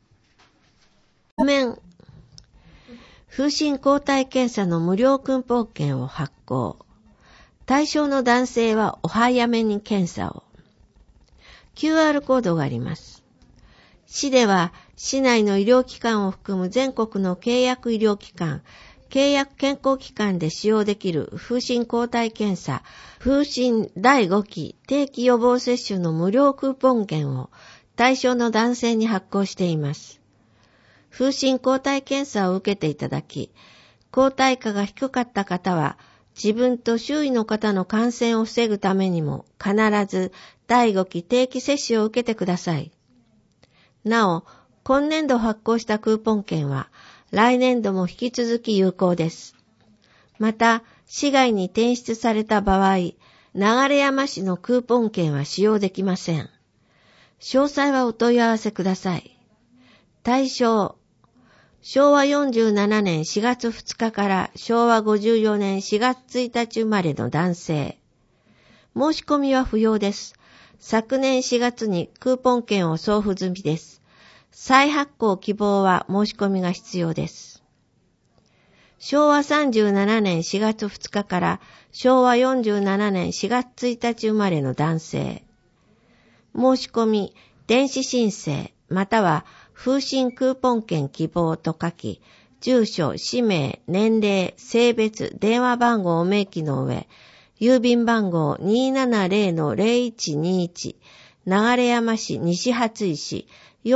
風疹抗体検査の無料クーポン券を発行。対象の男性はお早めに検査を。QR コードがあります。市では市内の医療機関を含む全国の契約医療機関、契約健康機関で使用できる風疹抗体検査、風疹第5期定期予防接種の無料クーポン券を対象の男性に発行しています。風疹抗体検査を受けていただき、抗体価が低かった方は自分と周囲の方の感染を防ぐためにも必ず第5期定期接種を受けてください。なお、今年度発行したクーポン券は来年度も引き続き有効です。また、市外に転出された場合、流山市のクーポン券は使用できません。詳細はお問い合わせください。対象、昭和47年4月2日から昭和54年4月1日生まれの男性。申し込みは不要です。昨年4月にクーポン券を送付済みです。再発行希望は申し込みが必要です。昭和37年4月2日から昭和47年4月1日生まれの男性。申し込み、電子申請、または風疹クーポン券希望と書き、住所、氏名、年齢、性別、電話番号を明記の上、郵便番号 270-0121、流山市西初石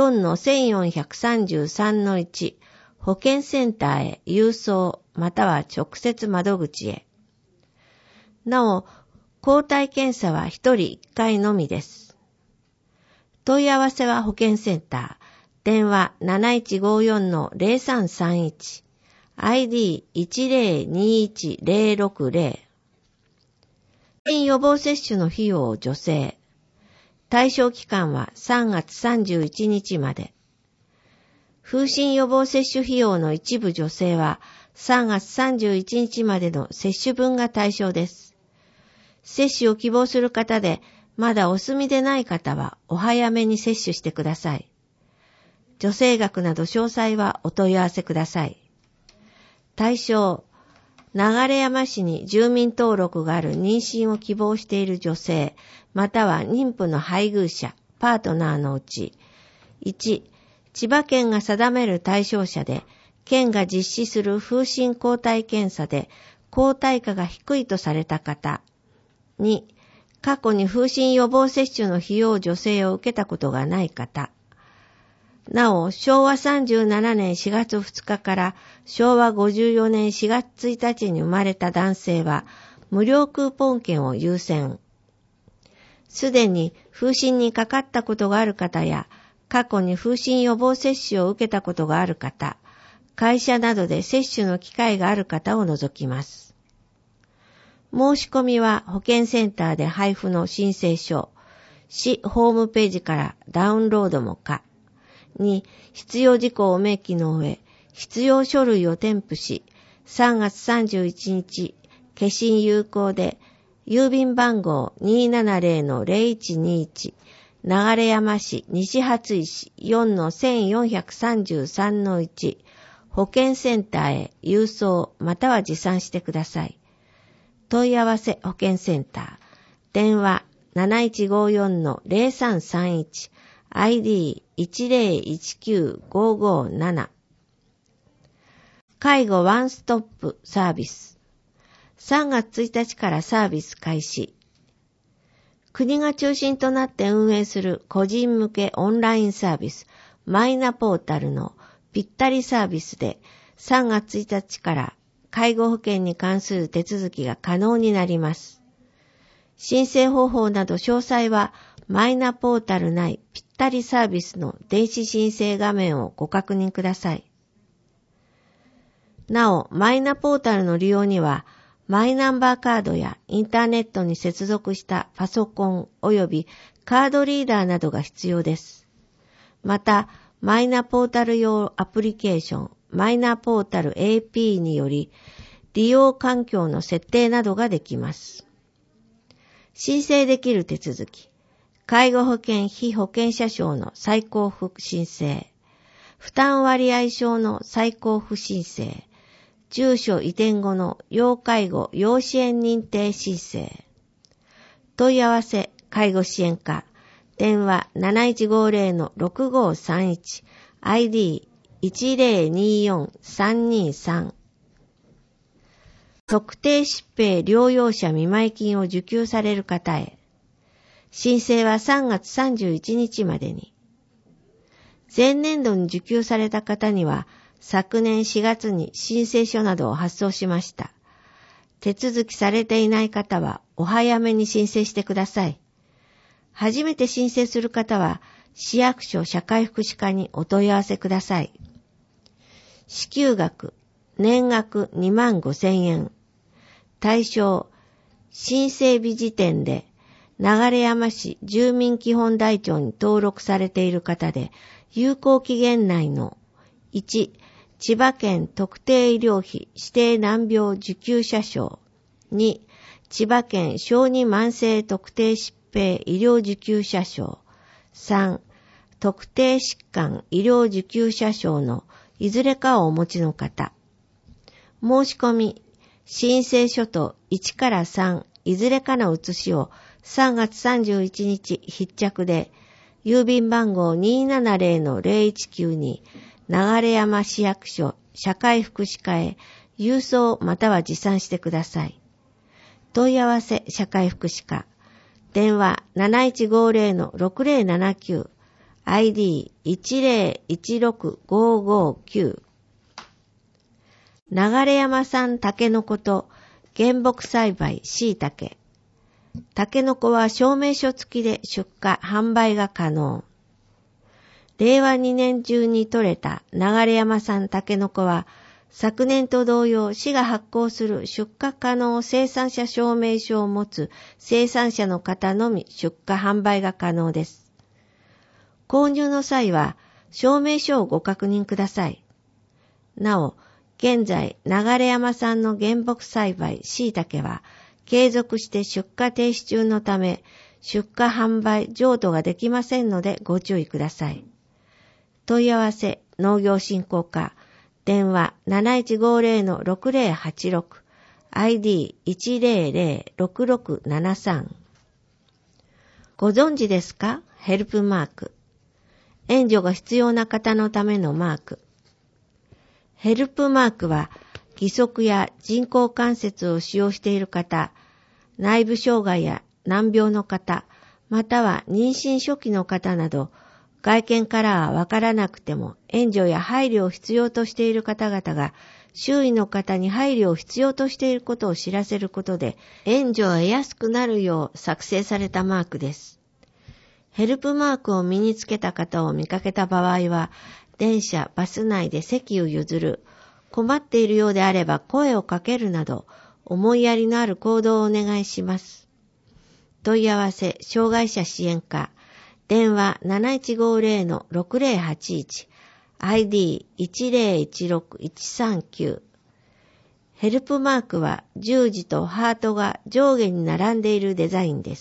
4-1433-1、保健センターへ郵送、または直接窓口へ。なお、抗体検査は1人1回のみです。問い合わせは保健センター。電話 7154-0331、ID 1021060。予防接種の費用を助成。対象期間は3月31日まで。風疹予防接種費用の一部助成は3月31日までの接種分が対象です。接種を希望する方で、まだお済みでない方はお早めに接種してください。助成額など詳細はお問い合わせください。対象、流山市に住民登録がある妊娠を希望している女性、または妊婦の配偶者、パートナーのうち、1、千葉県が定める対象者で、県が実施する風疹抗体検査で抗体価が低いとされた方、2、過去に風疹予防接種の費用助成を受けたことがない方、なお、昭和37年4月2日から昭和54年4月1日に生まれた男性は無料クーポン券を優先。すでに風疹にかかったことがある方や、過去に風疹予防接種を受けたことがある方、会社などで接種の機会がある方を除きます。申し込みは保健センターで配布の申請書、市ホームページからダウンロードも可。 に必要事項を明記の上、必要書類を添付し、3月31日、消印有効で、郵便番号 270-0121、流山市西初石 4-1433-1、保健センターへ郵送または持参してください。問い合わせ保健センター。電話 7154-0331、ID 1019557。介護ワンストップサービス。3月1日からサービス開始。国が中心となって運営する個人向けオンラインサービス、マイナポータルのぴったりサービスで、3月1日から介護保険に関する手続きが可能になります。申請方法など詳細は、マイナポータル内ぴったりサービスの電子申請画面をご確認ください。なお、マイナポータルの利用には、マイナンバーカードやインターネットに接続したパソコン及びカードリーダーなどが必要です。また、マイナポータル用アプリケーション、マイナポータル AP により、利用環境の設定などができます。申請できる手続き、介護保険被保険者証の再交付申請、負担割合証の再交付申請、住所移転後の要介護要支援認定申請。問い合わせ介護支援課。電話 7150-6531、ID 1024323。特定疾病療養者見舞金を受給される方へ。申請は3月31日までに。前年度に受給された方には、昨年4月に申請書などを発送しました。手続きされていない方はお早めに申請してください。初めて申請する方は市役所社会福祉課にお問い合わせください。支給額、年額25,000円。対象、申請日時点で流山市住民基本台帳に登録されている方で、有効期限内の1、千葉県特定医療費指定難病受給者証。2、千葉県小児慢性特定疾病医療受給者証。3、特定疾患医療受給者証のいずれかをお持ちの方。申し込み、申請書と1から3いずれかの写しを3月31日必着で、郵便番号 270-0192 に流山市役所社会福祉課へ郵送または持参してください。問い合わせ社会福祉課。電話 7150-6079、ID 1016559。流山産タケノコと原木栽培椎茸。タケノコは証明書付きで出荷・販売が可能。令和2年中に採れた流山産タケノコは、昨年と同様市が発行する出荷可能生産者証明書を持つ生産者の方のみ出荷・販売が可能です。購入の際は証明書をご確認ください。なお、現在流山産の原木栽培椎茸は継続して出荷停止中のため、出荷販売譲渡ができませんのでご注意ください。問い合わせ農業振興課。電話 7150-6086、ID 100-6673。ご存知ですか？ヘルプマーク。援助が必要な方のためのマーク。ヘルプマークは、義足や人工関節を使用している方、内部障害や難病の方、または妊娠初期の方など、外見からはわからなくても援助や配慮を必要としている方々が周囲の方に配慮を必要としていることを知らせることで援助を得やすくなるよう作成されたマークです。ヘルプマークを身につけた方を見かけた場合は、電車、バス内で席を譲る、困っているようであれば声をかけるなど、思いやりのある行動をお願いします。問い合わせ障害者支援課。 電話 7150-6081、ID1016-139。ヘルプマークは十字とハートが上下に並んでいるデザインです。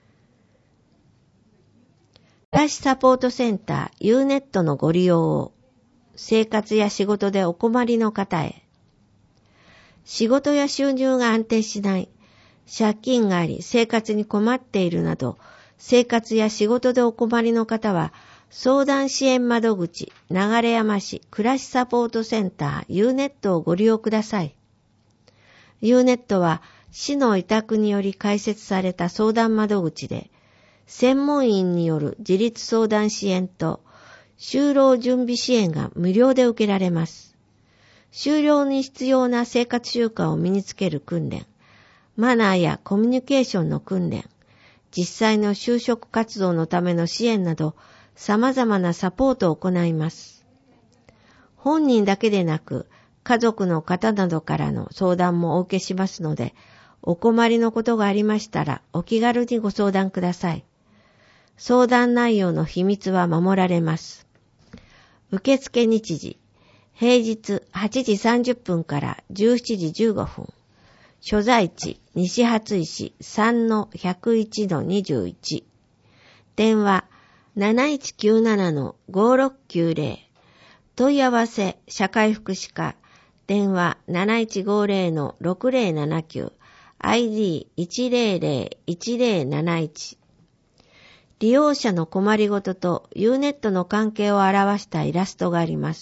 暮らしサポートセンター U-NET のご利用を。生活や仕事でお困りの方へ。仕事や収入が安定しない、借金があり生活に困っているなど、生活や仕事でお困りの方は、相談支援窓口流山市暮らしサポートセンター U-NET をご利用ください。U-NET は市の委託により開設された相談窓口で、専門員による自立相談支援と就労準備支援が無料で受けられます。就労に必要な生活習慣を身につける訓練、マナーやコミュニケーションの訓練、実際の就職活動のための支援など、様々なサポートを行います。本人だけでなく、家族の方などからの相談もお受けしますので、お困りのことがありましたら、お気軽にご相談ください。相談内容の秘密は守られます。受付日時、平日8時30分から17時15分。所在地、西初石 3-101-21。電話、7197-5690。問い合わせ、社会福祉課。電話、7150-6079。ID100-1071。利用者の困りごとと U-NET の関係を表したイラストがあります。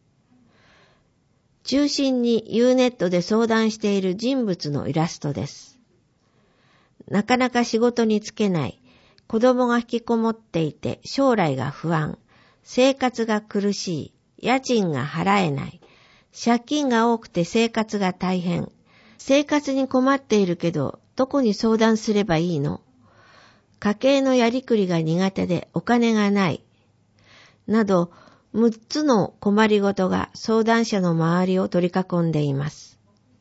中心に U-NET で相談している人物のイラストです。なかなか仕事に就けない、子供が引きこもっていて将来が不安、生活が苦しい、家賃が払えない、借金が多くて生活が大変、生活に困っているけどどこに相談すればいいの？家計のやりくりが苦手でお金がない、など6つの困りごとが相談者の周りを取り囲んでいます。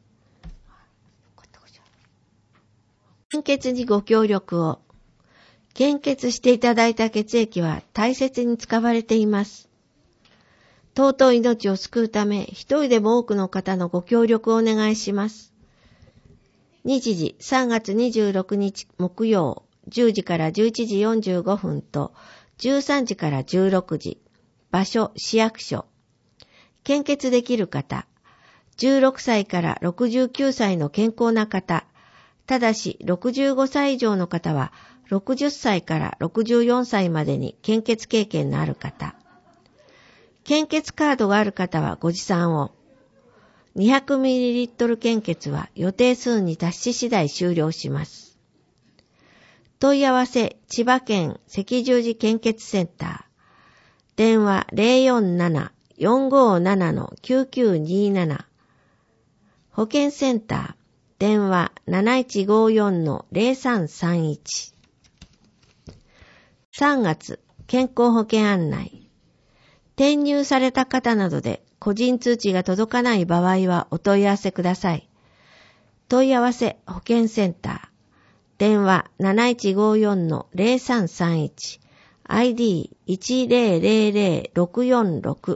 献血にご協力を。献血していただいた血液は大切に使われています。尊い命を救うため、一人でも多くの方のご協力をお願いします。日時3月26日木曜、10時から11時45分と13時から16時。場所、市役所。献血できる方。16歳から69歳の健康な方。ただし65歳以上の方は60歳から64歳までに献血経験のある方。献血カードがある方はご持参を。200ml 献血は予定数に達し次第終了します。問い合わせ、千葉県赤十字献血センター。電話 047-457-9927。保健センター。電話 7154-0331。3月、健康保険案内。転入された方などで個人通知が届かない場合はお問い合わせください。問い合わせ、保健センター。電話 7154-0331。ID100646。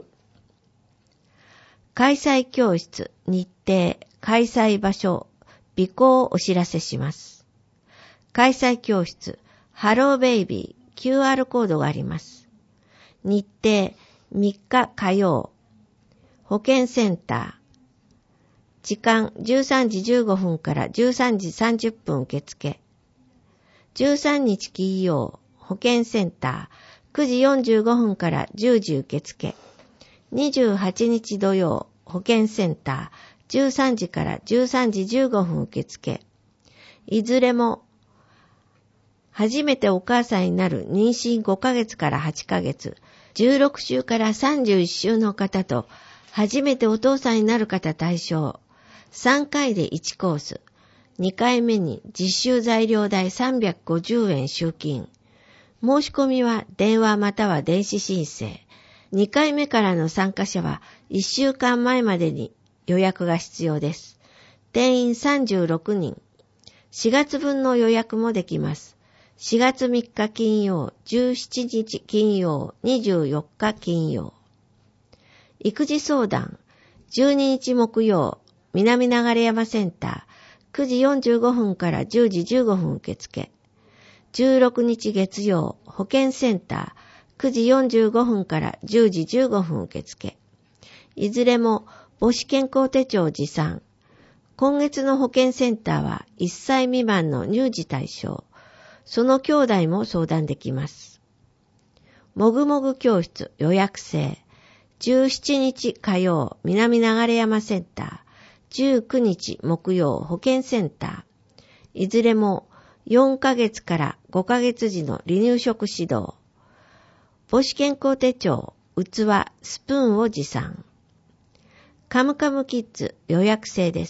開催教室、日程、開催場所、備考をお知らせします。開催教室、ハローベイビー、QR コードがあります。日程、3日火曜。保健センター。時間、13時15分から13時30分受付。13日金曜。保健センター、9時45分から10時受付。28日土曜、保健センター、13時から13時15分受付。いずれも、初めてお母さんになる妊娠5ヶ月から8ヶ月、16週から31週の方と、初めてお父さんになる方対象、3回で1コース、2回目に実習材料代350円集金。申し込みは電話または電子申請。2回目からの参加者は1週間前までに予約が必要です。定員36人。4月分の予約もできます。 4月3日金曜、17日金曜、24日金曜。育児相談、12日木曜、南流山センター、9時45分から10時15分受付。16日月曜、保健センター、9時45分から10時15分受付。いずれも母子健康手帳持参。今月の保健センターは1歳未満の乳児対象。その兄弟も相談できます。もぐもぐ教室予約制。17日火曜、南流山センター。19日木曜、保健センター。いずれも4ヶ月から5ヶ月時の離乳食指導。母子健康手帳、器、スプーンを持参。カムカムキッズ予約制です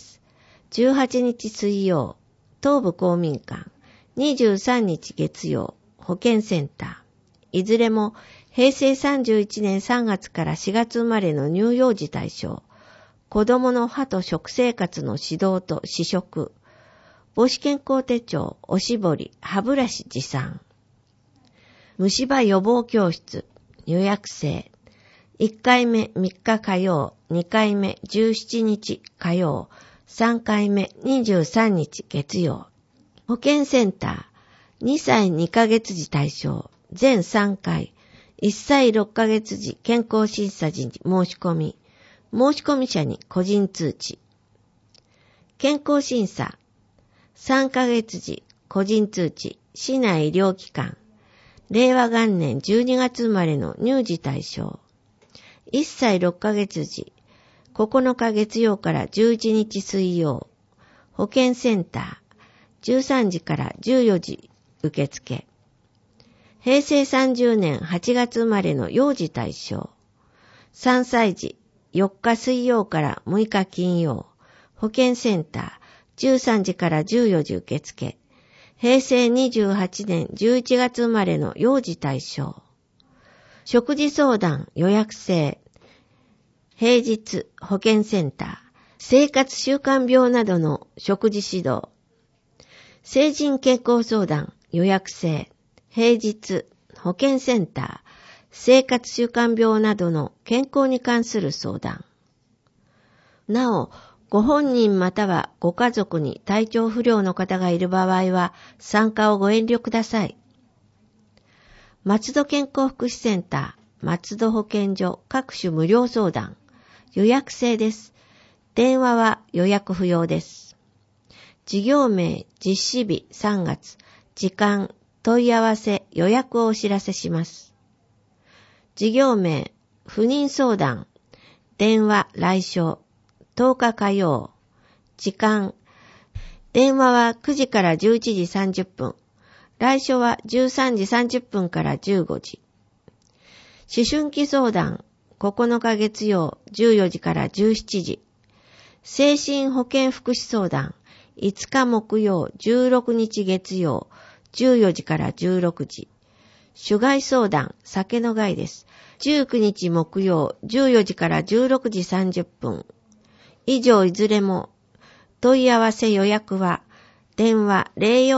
。18日水曜、東部公民館。23日月曜、保健センター。いずれも平成31年3月から4月生まれの乳幼児対象。子供の歯と食生活の指導と試食。母子健康手帳、おしぼり、歯ブラシ持参。虫歯予防教室予約制。1回目3日火曜、2回目17日火曜、3回目23日月曜。保健センター、2歳2ヶ月時対象、全3回、1歳6ヶ月時健康審査時に申し込み者に個人通知。健康審査、3ヶ月時個人通知、市内医療機関、令和元年12月生まれの乳児対象、1歳6ヶ月時、9日月曜から11日水曜、保健センター、13時から14時受付。平成30年8月生まれの幼児対象。3歳児、4日水曜から6日金曜。保健センター、13時から14時受付。平成28年11月生まれの幼児対象。食事相談予約制。平日、保健センター。生活習慣病などの食事指導。成人健康相談予約制。平日、保健センター。生活習慣病などの健康に関する相談。なお、ご本人またはご家族に体調不良の方がいる場合は参加をご遠慮ください。松戸健康福祉センター、松戸保健所各種無料相談。予約制です。電話は予約不要です。事業名、実施日3月、時間、問い合わせ、予約をお知らせします。事業名、不妊相談、電話、来所、10日火曜、時間、電話は9時から11時30分、来所は13時30分から15時。思春期相談、9日月曜、14時から17時。精神保健福祉相談、5日木曜、16日月曜、14時から16時。酒害相談、酒の害です。19日木曜、14時から16時30分。以上いずれも、問い合わせ予約は、電話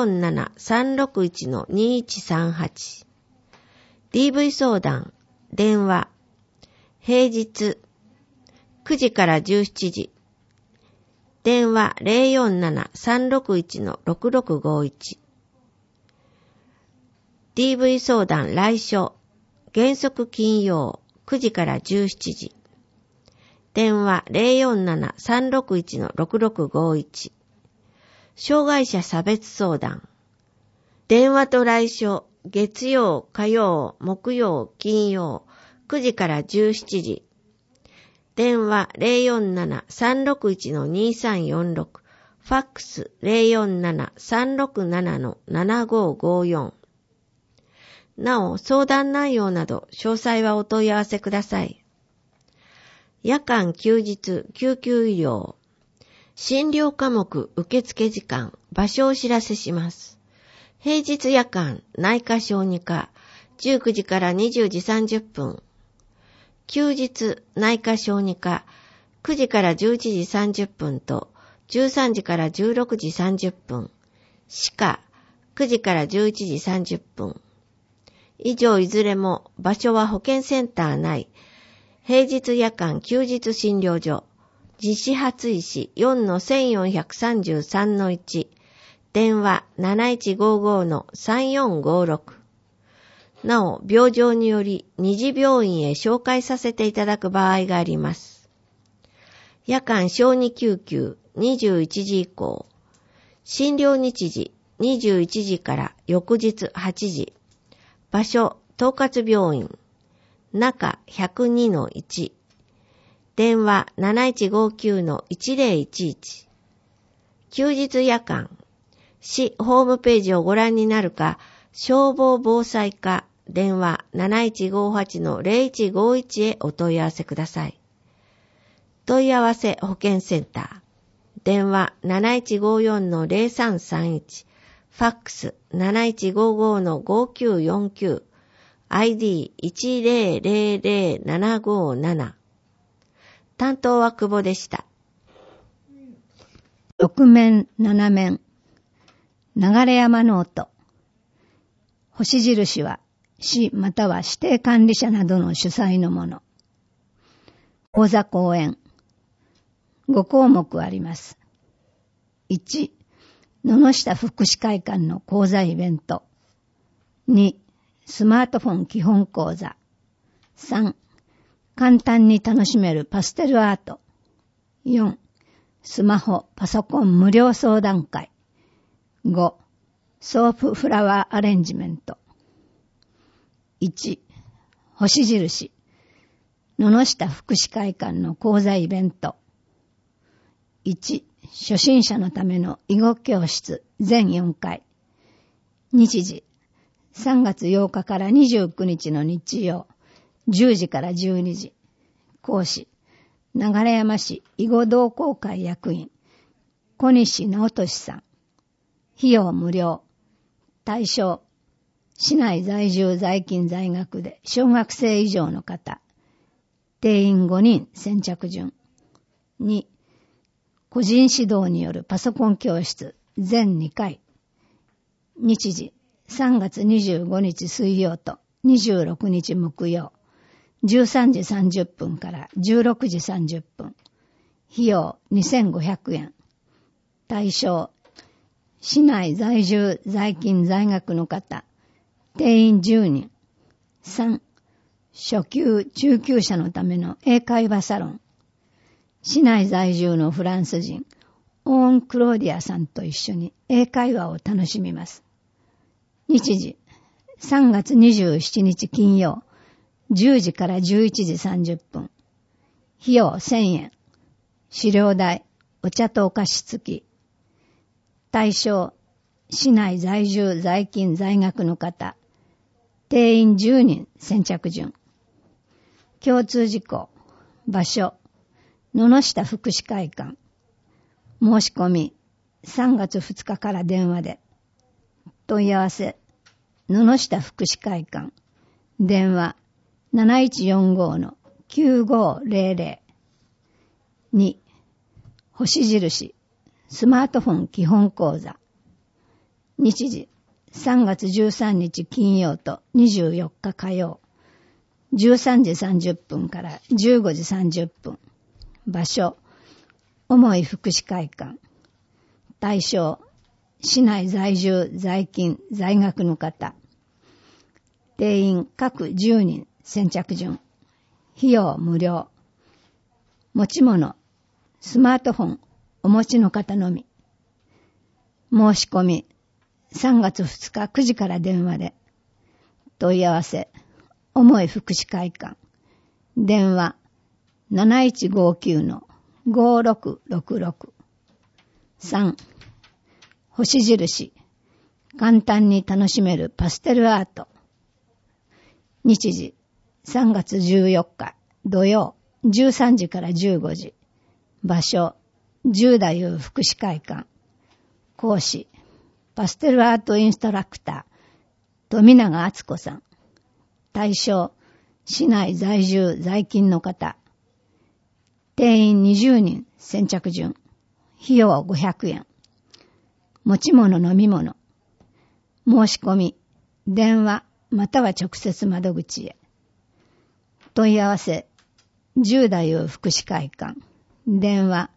047-361-2138。DV 相談、電話、平日、9時から17時。電話 047-361-6651。DV 相談来所、原則金曜、9時から17時。電話 047-361-6651。障害者差別相談。電話と来所、月曜、火曜、木曜、金曜、9時から17時。電話 047-361-2346。ファックス 047-367-7554。なお、相談内容など詳細はお問い合わせください。夜間休日救急医療。診療科目受付時間、場所をお知らせします。平日夜間内科小児科、19時から20時30分。休日内科小児科、9時から11時30分と13時から16時30分。歯科、 9時から11時30分。以上いずれも場所は保健センター内、平日夜間休日診療所、実施初医師 4-1433-1、電話 7155-3456。なお、病状により二次病院へ紹介させていただく場合があります。夜間小児救急21時以降、診療日時21時から翌日8時、場所統括病院、中 102-1、電話 7159-1011。休日夜間、市ホームページをご覧になるか、消防防災課電話 7158-0151 へお問い合わせください。問い合わせ保健センター、電話 7154-0331、ファックス 7155-5949、ID100757。担当は久保でした。 6面7面、流山ノート。星印は市または指定管理者などの主催のもの。講座講演。5項目あります。1、野々下福祉会館の講座イベント。2、スマートフォン基本講座。3、簡単に楽しめるパステルアート。4、スマホ、パソコン無料相談会。5、ソープフラワーアレンジメント。1、星印。野々下福祉会館の講座イベント。1、初心者のための囲碁教室全4回。日時、3月8日から29日の日曜、10時から12時。講師、流山市囲碁同好会役員、小西直俊さん。費用無料。対象、市内在住在勤在学で小学生以上の方。定員5人先着順。2、個人指導によるパソコン教室全2回。日時、3月25日水曜と26日木曜。13時30分から16時30分。費用2500円。対象、市内在住在勤在学の方。定員10人。3、初級中級者のための英会話サロン。市内在住のフランス人、オーン・クローディアさんと一緒に英会話を楽しみます。日時、3月27日金曜、10時から11時30分。費用1000円。資料代、お茶とお菓子付き。対象、市内在住在勤在学の方。定員10人先着順。共通事項、場所、野々下福祉会館。申し込み、3月2日から電話で。問い合わせ、野々下福祉会館。電話、7145-9500。2、星印、スマートフォン基本講座。日時、3月13日金曜と24日火曜。13時30分から15時30分。場所、重い福祉会館。対象、市内在住在勤在学の方。定員各10人先着順。費用無料。持ち物、スマートフォンお持ちの方のみ。申し込み、3月2日9時から電話で。問い合わせ、重い福祉会館。電話、7159-5666。3、星印、簡単に楽しめるパステルアート。日時、3月14日土曜、13時から15時。場所、十太夫福祉会館。講師、パステルアートインストラクター、富永敦子さん。対象、市内在住在勤の方。定員20人先着順。費用500円。持ち物飲み物。 申し込み、電話または直接窓口へ。問い合わせ、10代福祉会館。電話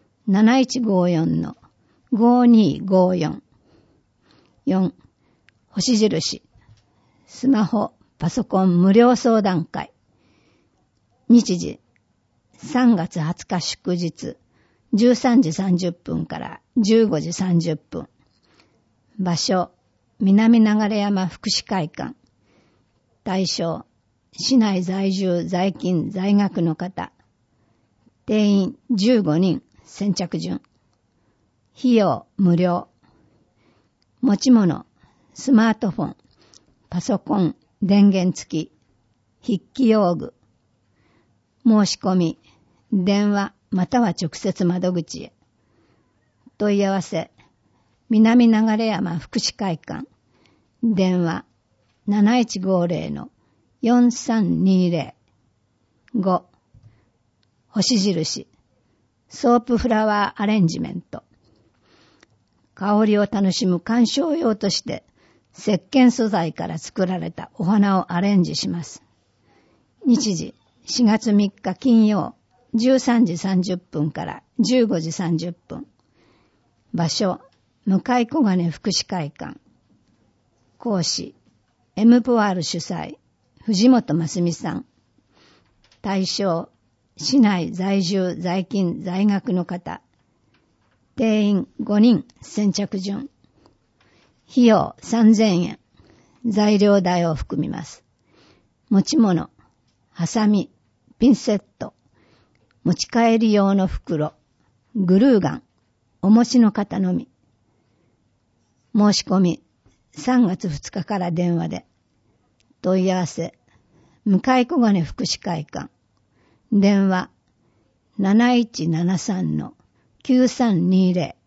7154-5254。4、星印、スマホ、パソコン無料相談会。日時、3月20日祝日、13時30分から15時30分。場所、南流山福祉会館。対象、市内在住在勤在学の方。定員15人、先着順。費用無料。持ち物、スマートフォン、パソコン、電源付き、筆記用具。申し込み、電話または直接窓口へ。問い合わせ、南流山福祉会館。電話 7150-4320。5、星印、ソープフラワーアレンジメント。香りを楽しむ観賞用として石鹸素材から作られたお花をアレンジします。日時、4月3日金曜、13時30分から15時30分。場所、向小金福祉会館。講師、M ポワール主催、藤本真澄さん。対象、市内在住在勤在学の方。定員5人、先着順。費用3000円。材料代を含みます。持ち物、ハサミ、ピンセット、持ち帰り用の袋、グルーガン、お持ちの方のみ。申し込み、3月2日から電話で。問い合わせ、向小金福祉会館。電話、7173-9320。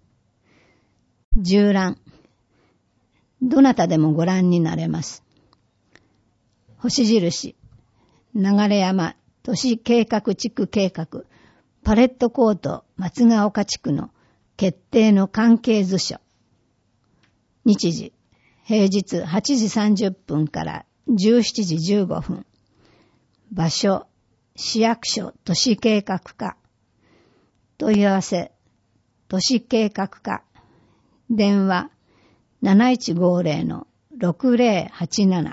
縦覧。どなたでもご覧になれます。星印。流山都市計画地区計画パレットコート松ヶ丘地区の決定の関係図書。日時、平日8時30分から17時15分。場所、市役所都市計画課。問い合わせ、都市計画課。電話、7150-6087。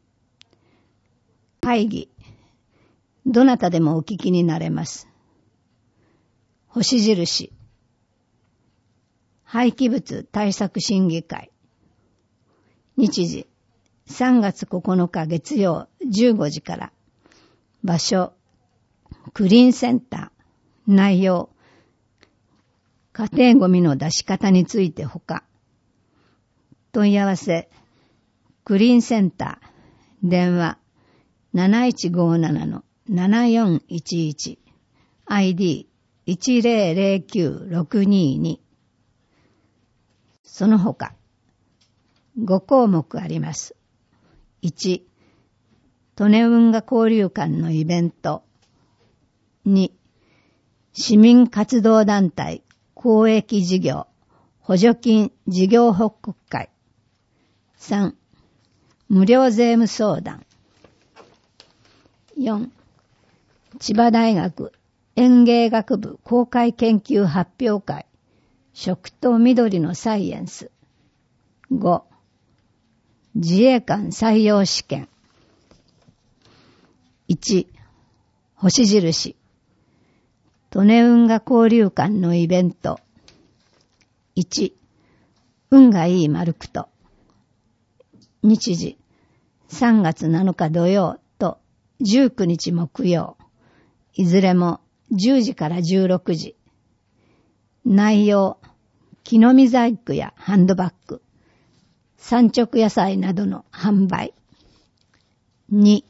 会議、どなたでもお聞きになれます。星印、廃棄物対策審議会。日時、3月9日月曜15時から。場所、クリーンセンター。内容、家庭ゴミの出し方についてほか。問い合わせ、クリーンセンター。電話、7157-7411。ID、1009622。その他、5項目あります。1、利根運河交流館のイベント。2、市民活動団体公益事業補助金事業報告会。3、無料税務相談。4、千葉大学園芸学部公開研究発表会食と緑のサイエンス。5、自衛官採用試験。1、星印、利根運河交流館のイベント。1、運がいいマルクト。日時、3月7日土曜と19日木曜。いずれも10時から16時。内容、木の実細工やハンドバッグ、産直野菜などの販売。2、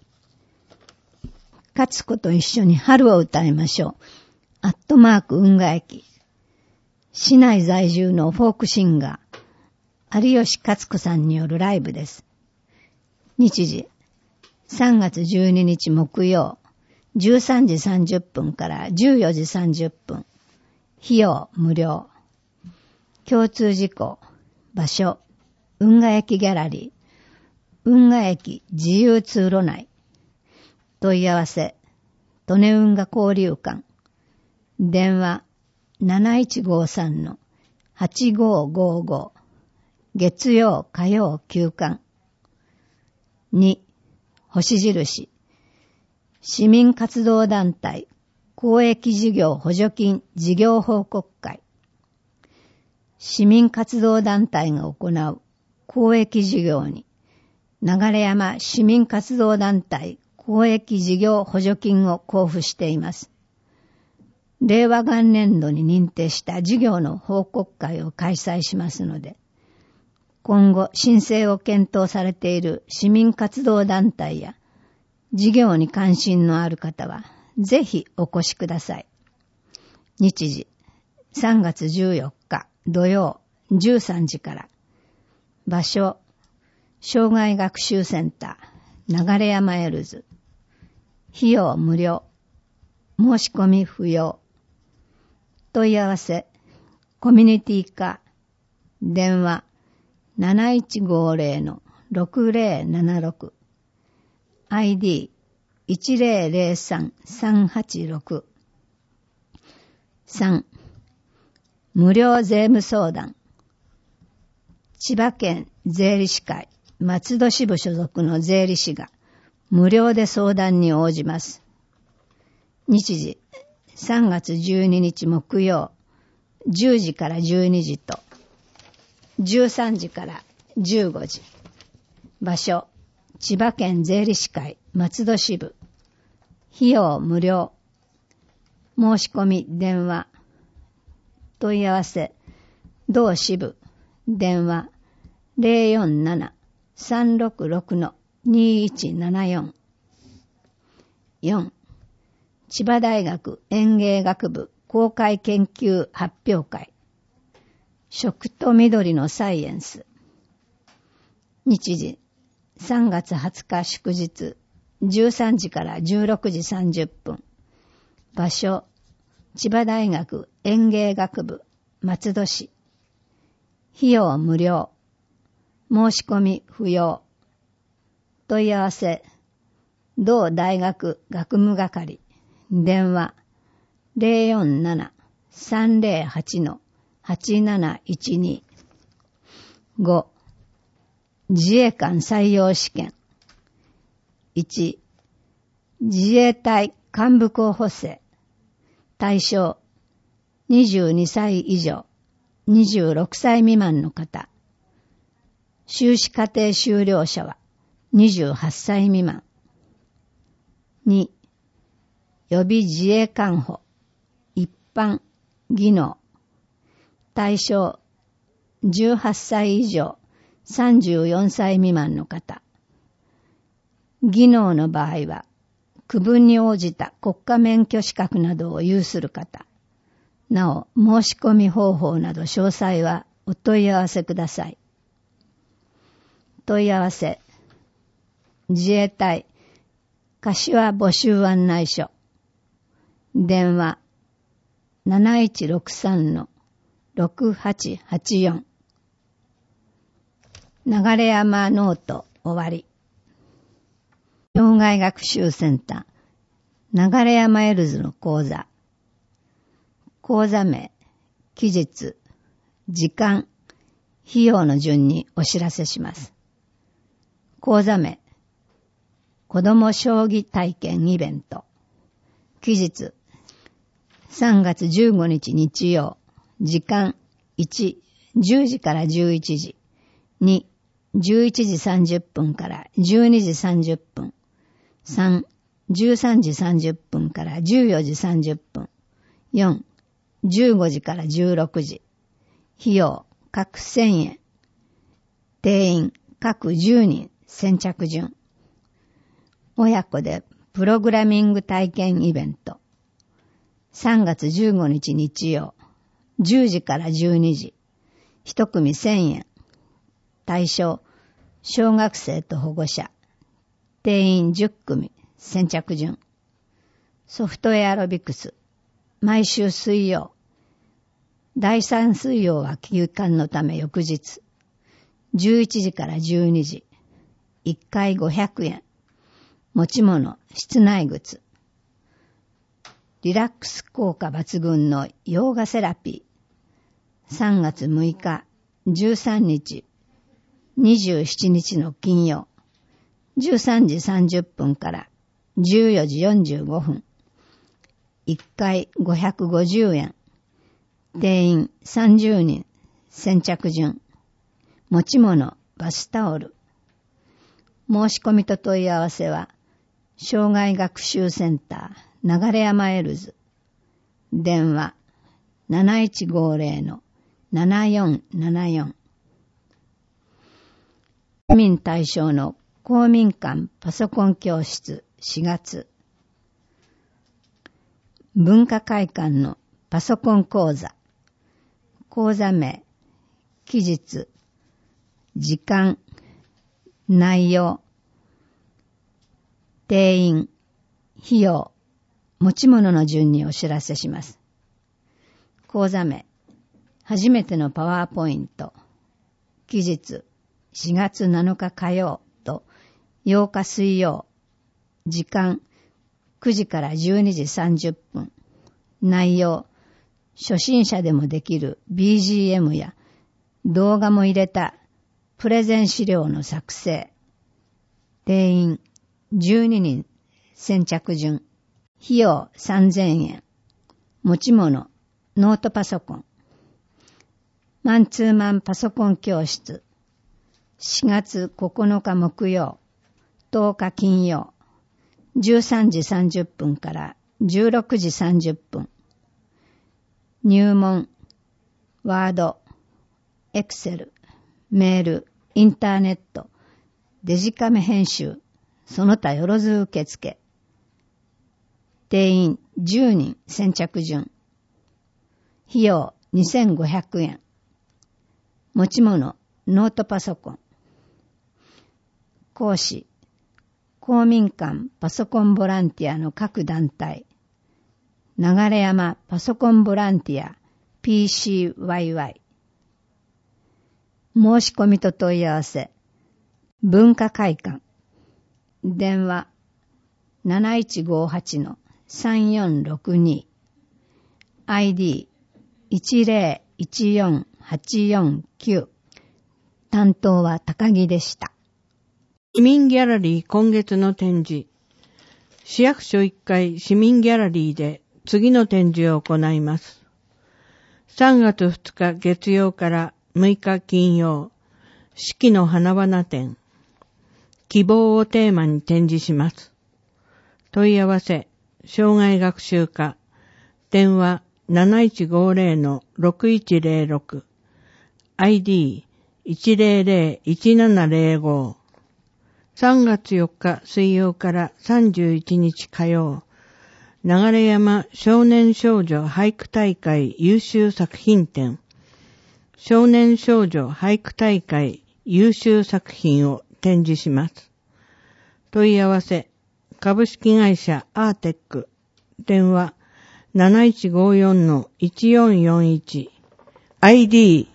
勝子と一緒に春を歌いましょう。運河駅。市内在住のフォークシンガー、有吉勝子さんによるライブです。日時、3月12日木曜、13時30分から14時30分。費用無料。共通事項、場所、 運河駅ギャラリー、運河駅自由通路内、問い合わせ、利根運河交流館、電話7153-8555、月曜火曜休館。2、星印、市民活動団体、公益事業補助金事業報告会。市民活動団体が行う公益事業に、流山市民活動団体公益事業補助金を交付しています。令和元年度に認定した事業の報告会を開催しますので、今後申請を検討されている市民活動団体や事業に関心のある方はぜひお越しください。日時3月14日土曜13時から。場所障害学習センター流山エルズ。費用無料。申し込み不要。問い合わせコミュニティ課電話7150-6076 ID 1003386 3. 無料税務相談。千葉県税理士会松戸支部所属の税理士が無料で相談に応じます。日時3月12日木曜10時から12時と13時から15時。場所千葉県税理士会松戸支部。費用無料。申し込み電話。問い合わせ同支部電話 047-366-2174。4. 千葉大学園芸学部公開研究発表会。食と緑のサイエンス。日時3月20日祝日13時から16時30分。場所千葉大学園芸学部松戸市。費用無料。申し込み不要。問い合わせ同大学学務係電話 047-308-8712。5. 自衛官採用試験。1. 自衛隊幹部候補生。対象22歳以上、26歳未満の方。修士課程修了者は28歳未満。2. 予備自衛官補。一般、技能。対象18歳以上、34歳未満の方。技能の場合は、区分に応じた国家免許資格などを有する方。なお、申し込み方法など詳細はお問い合わせください。問い合わせ。自衛隊柏募集案内所。電話7163-6884。流山ノート終わり。障害学習センター流山エルズの講座。講座名、期日、時間、費用の順にお知らせします。講座名、子ども将棋体験イベント。期日、3月15日日曜。時間、1、10時から11時。2、11時30分から12時30分。3、13時30分から14時30分。4、15時から16時。費用、各1000円。定員、各10人、先着順。親子でプログラミング体験イベント。3月15日日曜。10時から12時。1組1000円。対象、小学生と保護者。定員10組、先着順。ソフトエアロビクス。毎週水曜。第3水曜は休館のため翌日。 11時から12時、1回500円。持ち物、室内靴。リラックス効果抜群のヨーガセラピー。3月6日、13日、27日の金曜、13時30分から14時45分。1回550円。定員30人。先着順。持ち物、バスタオル。申し込みと問い合わせは、障害学習センター、流山エルズ。電話、7150-7474。市民対象の公民館パソコン教室4月。文化会館のパソコン講座。講座名、期日、時間、内容、定員、費用、持ち物の順にお知らせします。講座名、初めてのパワーポイント。期日、4月7日火曜と8日水曜。時間、9時から12時30分。内容、初心者でもできる BGM や動画も入れたプレゼン資料の作成。定員12人先着順。費用3000円。持ち物、ノートパソコン。マンツーマンパソコン教室。4月9日木曜、10日金曜。13時30分から16時30分。入門、ワード、エクセル、メール、インターネット、デジカメ編集、その他よろず受付。定員10人先着順。費用2500円。持ち物、ノートパソコン。講師、公民館パソコンボランティアの各団体。流山パソコンボランティア PCYY。申し込みと問い合わせ。文化会館。電話 7158-3462。ID 1014849。担当は高木でした。 市民ギャラリー今月の展示。市役所1階市民ギャラリーで次の展示を行います。3月2日月曜から6日金曜、四季の花々展。希望をテーマに展示します。問い合わせ、障害学習課。電話 7150-6106。ID 100-1705。3月4日水曜から31日火曜、流山少年少女俳句大会優秀作品展。少年少女俳句大会優秀作品を展示します。問い合わせ、株式会社アーテック。電話 7154-1441。ID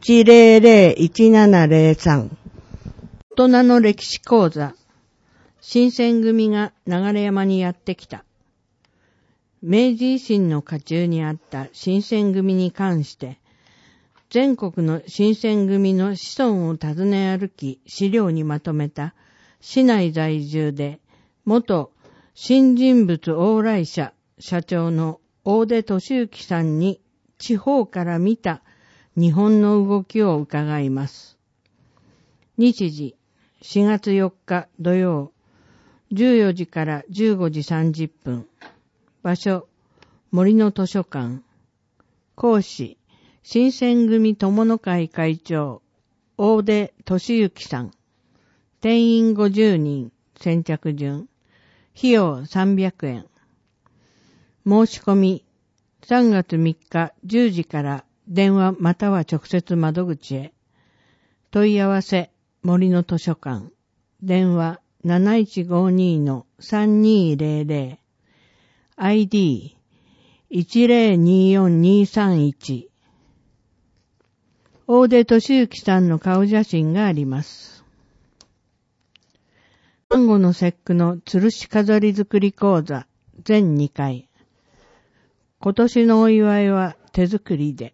100-1703。大人の歴史講座。新選組が流山にやってきた。明治維新の下中にあった新選組に関して、全国の新選組の子孫を訪ね歩き資料にまとめた市内在住で元新人物往来社社長の大出俊之さんに地方から見た日本の動きを伺います。日時4月4日土曜14時から15時30分。場所森の図書館。講師新選組友の会会長大出俊之さん。定員50人先着順。費用300円。申し込み3月3日10時から電話または直接窓口へ。問い合わせ森の図書館。電話 7152-3200。ID 1024231。 大出俊之さんの顔写真があります。端午の節句の吊るし飾り作り講座全2回。今年のお祝いは手作りで。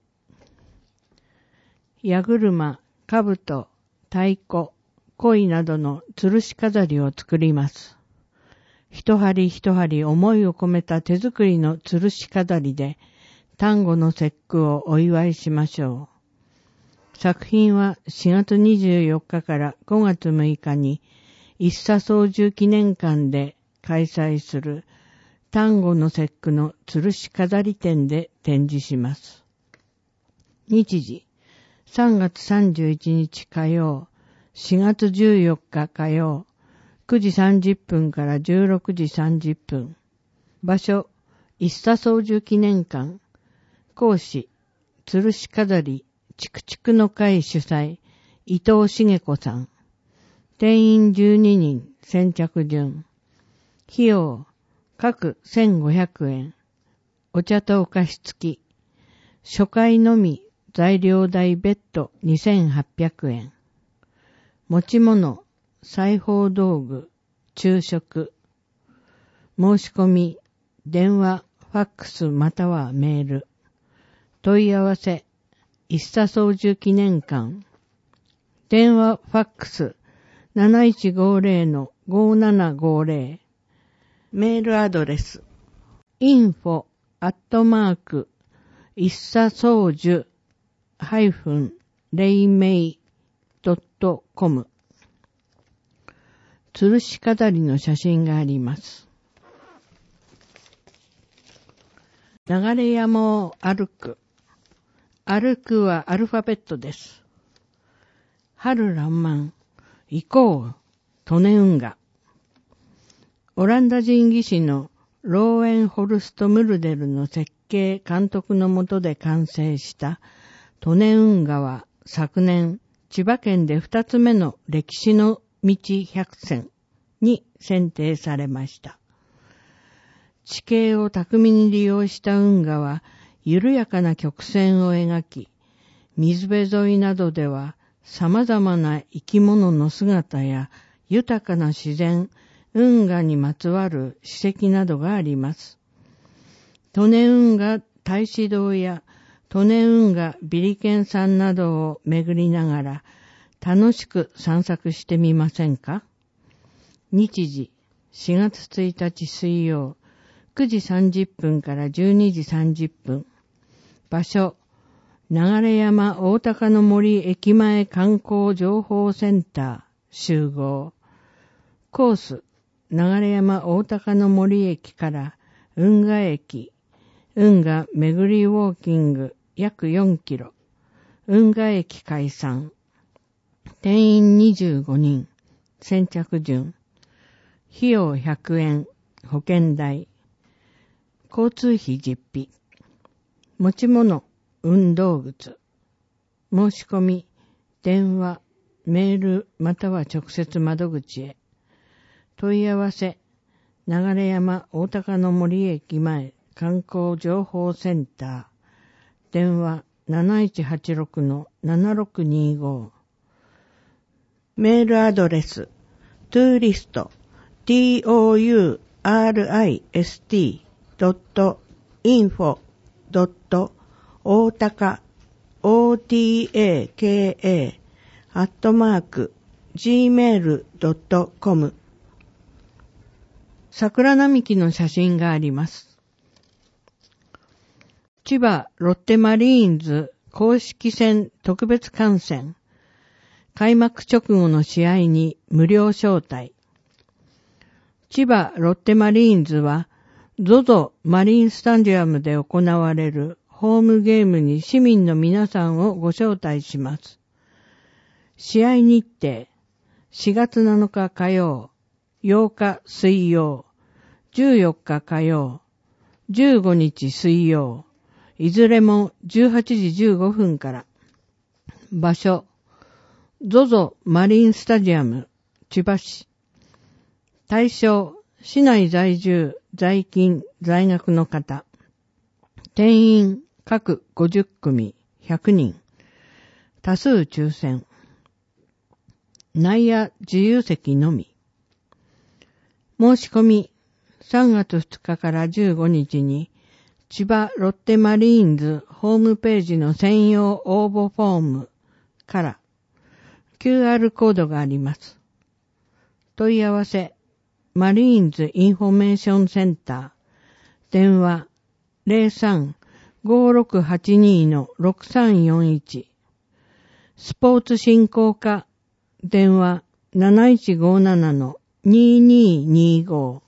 矢車、兜、太鼓、鯉などの吊るし飾りを作ります。一針一針思いを込めた手作りの吊るし飾りで、端午の節句をお祝いしましょう。作品は4月24日から5月6日に、一茶操縦記念館で開催する端午の節句の吊るし飾り展で展示します。日時、3月31日火曜、4月14日火曜、9時30分から16時30分。場所、一茶操縦記念館。講師、吊るし飾り、ちくちくの会主催、伊藤茂子さん。定員12人、先着順。費用、各1500円。お茶とお菓子付き。初回のみ、材料代別途2800円。持ち物、裁縫道具、昼食。申し込み、電話、ファックスまたはメール。問い合わせ、一茶操縦記念館。電話、ファックス、7150-5750。メールアドレス、info@ 一茶操縦-reimei.com。吊るし飾りの写真があります。流山を歩く。歩くはアルファベットです。春爛漫。行こう。利根運河。オランダ人技師のローエンホルスト・ムルデルの設計監督の下で完成した利根運河は昨年千葉県で2つ目の歴史の道100選に選定されました。地形を巧みに利用した運河は緩やかな曲線を描き、水辺沿いなどでは様々な生き物の姿や豊かな自然、運河にまつわる史跡などがあります。利根運河太子堂や利根運河ビリケン山などを巡りながら楽しく散策してみませんか？日時4月1日水曜9時30分から12時30分。場所流山大高の森駅前観光情報センター集合。コース流山大高の森駅から運河駅、運河巡りウォーキング約4キロ、運河駅解散、定員25人、先着順、費用100円、保険代、交通費実費、持ち物、運動靴、申し込み、電話、メールまたは直接窓口へ。問い合わせ、流山大高の森駅前観光情報センター。電話 7186-7625。メールアドレス、tourist, tourist.info. 大高 otaka@gmail.com。 桜並木の写真があります。千葉ロッテマリーンズ公式戦特別観戦。開幕直後の試合に無料招待。千葉ロッテマリーンズは ZOZO マリンスタジアムで行われるホームゲームに市民の皆さんをご招待します。試合日程、4月7日火曜、8日水曜、14日火曜、15日水曜、いずれも18時15分から。場所、ZOZO マリンスタジアム、千葉市。対象、市内在住、在勤、在学の方。定員、各50組、100人。 多数抽選。内野自由席のみ。申し込み、3月2日から15日に、千葉ロッテマリーンズホームページの専用応募フォームから QR コードがあります。問い合わせ、マリーンズインフォメーションセンター、電話 03-5682-6341、スポーツ振興課、電話 7157-2225。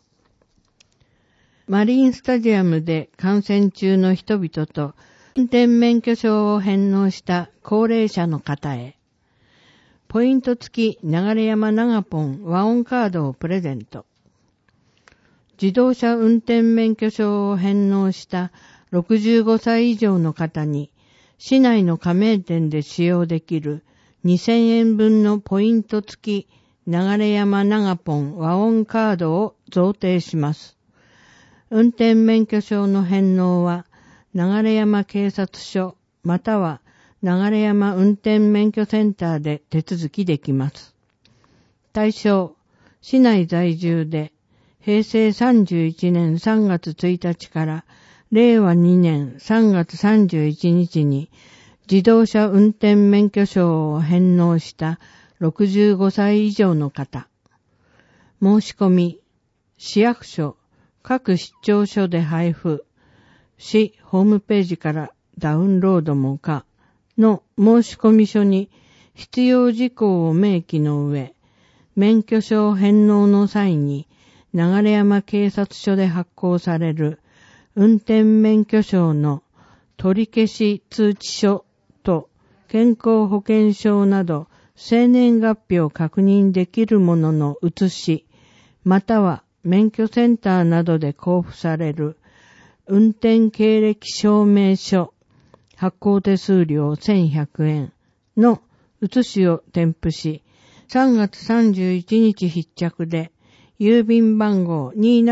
マリンスタジアムで観戦中の人々と運転免許証を返納した高齢者の方へ、ポイント付き流山長ポン和音カードをプレゼント。自動車運転免許証を返納した65歳以上の方に、市内の加盟店で使用できる2000円分のポイント付き流山長ポン和音カードを贈呈します。運転免許証の返納は、流山警察署または流山運転免許センターで手続きできます。対象、市内在住で、平成31年3月1日から令和2年3月31日に自動車運転免許証を返納した65歳以上の方。申し込み、市役所、各市町所で配布、市ホームページからダウンロードも可の申込書に必要事項を明記の上、免許証返納の際に流山警察署で発行される運転免許証の取り消し通知書と健康保険証など生年月日を確認できるものの写し、または免許センターなどで交付される運転経歴証明書発行手数料1100円の写しを添付し、3月31日必着で郵便番号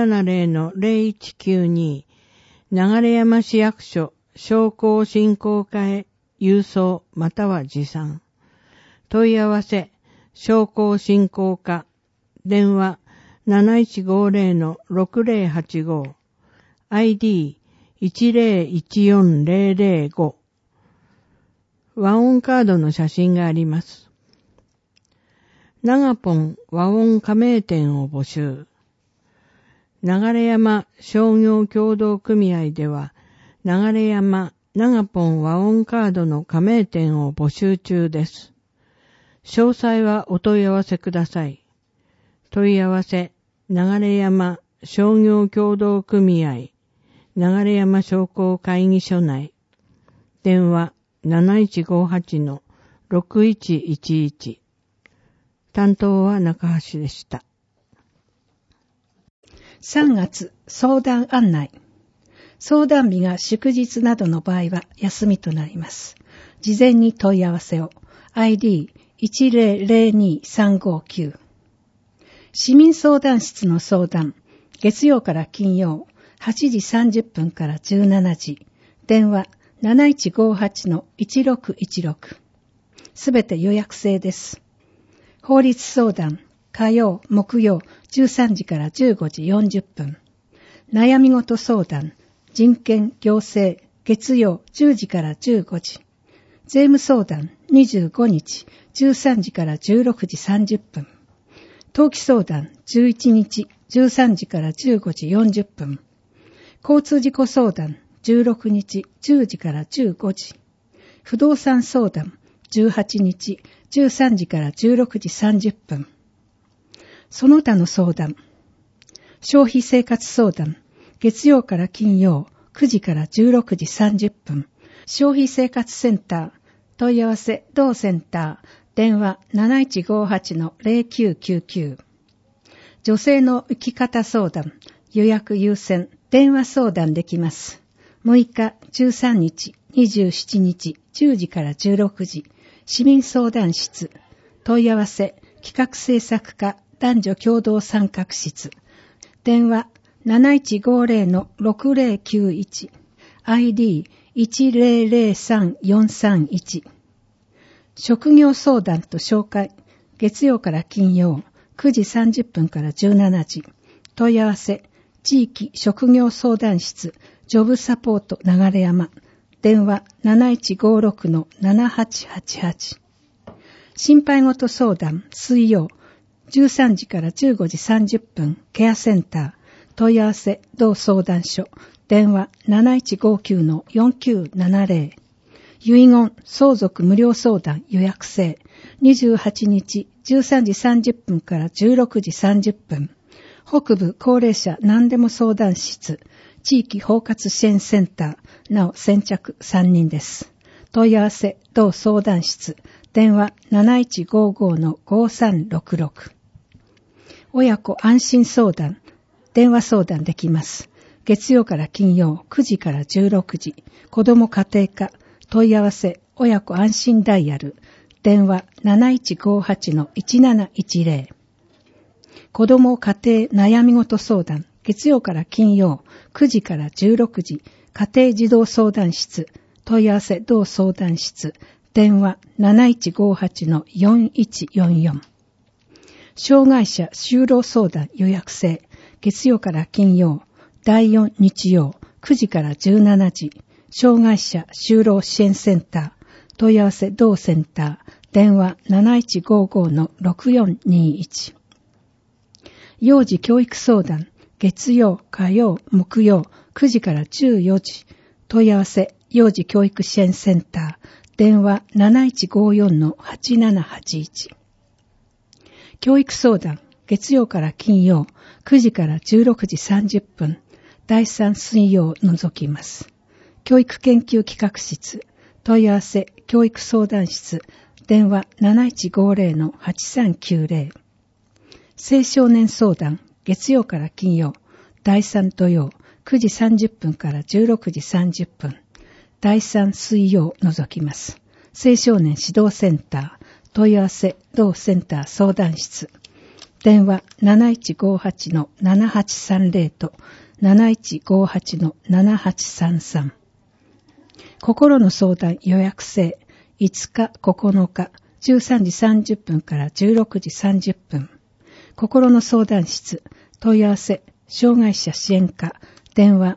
270-0192 流山市役所商工振興課へ郵送または持参。問い合わせ、商工振興課、電話 7150-6085 ID1014005 和音カードの写真があります。長ポン和音加盟店を募集。流山商業協同組合では、流山長ポン和音カードの加盟店を募集中です。詳細はお問い合わせください。問い合わせ、流山商業協同組合、流山商工会議所内。電話 7158-6111。担当は中橋でした。 3月、相談案内。相談日が祝日などの場合は休みとなります。事前に問い合わせを。ID1002359。市民相談室の相談。月曜から金曜、8時30分から17時。電話 7158-1616。すべて予約制です。法律相談、火曜、木曜、13時から15時40分。悩み事相談、人権、行政、月曜、10時から15時。税務相談、25日、13時から16時30分。登記相談、11日、13時から15時40分。交通事故相談、16日、10時から15時。不動産相談、18日、13時から16時30分。その他の相談。消費生活相談。月曜から金曜、9時から16時30分。消費生活センター。問い合わせ、同センター。電話 7158-0999。女性の生き方相談。予約優先。電話相談できます。6日、13日、27日、10時から16時。市民相談室。問い合わせ、企画制作課男女共同参画室。電話 7150-6091。ID1003431。 職業相談と紹介、月曜から金曜、9時30分から17時。問い合わせ、地域職業相談室、ジョブサポート流山。電話 7156-7888。心配事相談、水曜、13時から15時30分、ケアセンター。問い合わせ、同相談所。電話 7159-4970。遺言、相続無料相談予約制。28日13時30分から16時30分。北部高齢者何でも相談室。地域包括支援センター。なお先着3人です。問い合わせ、同相談室。電話 7155-5366。親子安心相談。電話相談できます。月曜から金曜9時から16時。子ども家庭科。問い合わせ、親子安心ダイヤル。電話 7158-1710。子ども家庭悩み事相談。月曜から金曜9時から16時。家庭児童相談室。問い合わせ、同相談室。電話 7158-4144。障害者就労相談予約制。月曜から金曜第4日曜9時から17時。障害者就労支援センター。問い合わせ、同センター。電話 7155-6421。幼児教育相談。月曜、火曜、木曜9時から14時。問い合わせ、幼児教育支援センター。電話 7154-8781。教育相談。月曜から金曜9時から16時30分。第3水曜を除きます。教育研究企画室。問い合わせ、教育相談室。電話 7150-8390。青少年相談。月曜から金曜第3土曜9時30分から16時30分。第3水曜を除きます。青少年指導センター。問い合わせ、同センター相談室。電話 7158-7830 と 7158-7833。心の相談予約制。5日9日13時30分から16時30分。心の相談室。問い合わせ、障害者支援課。電話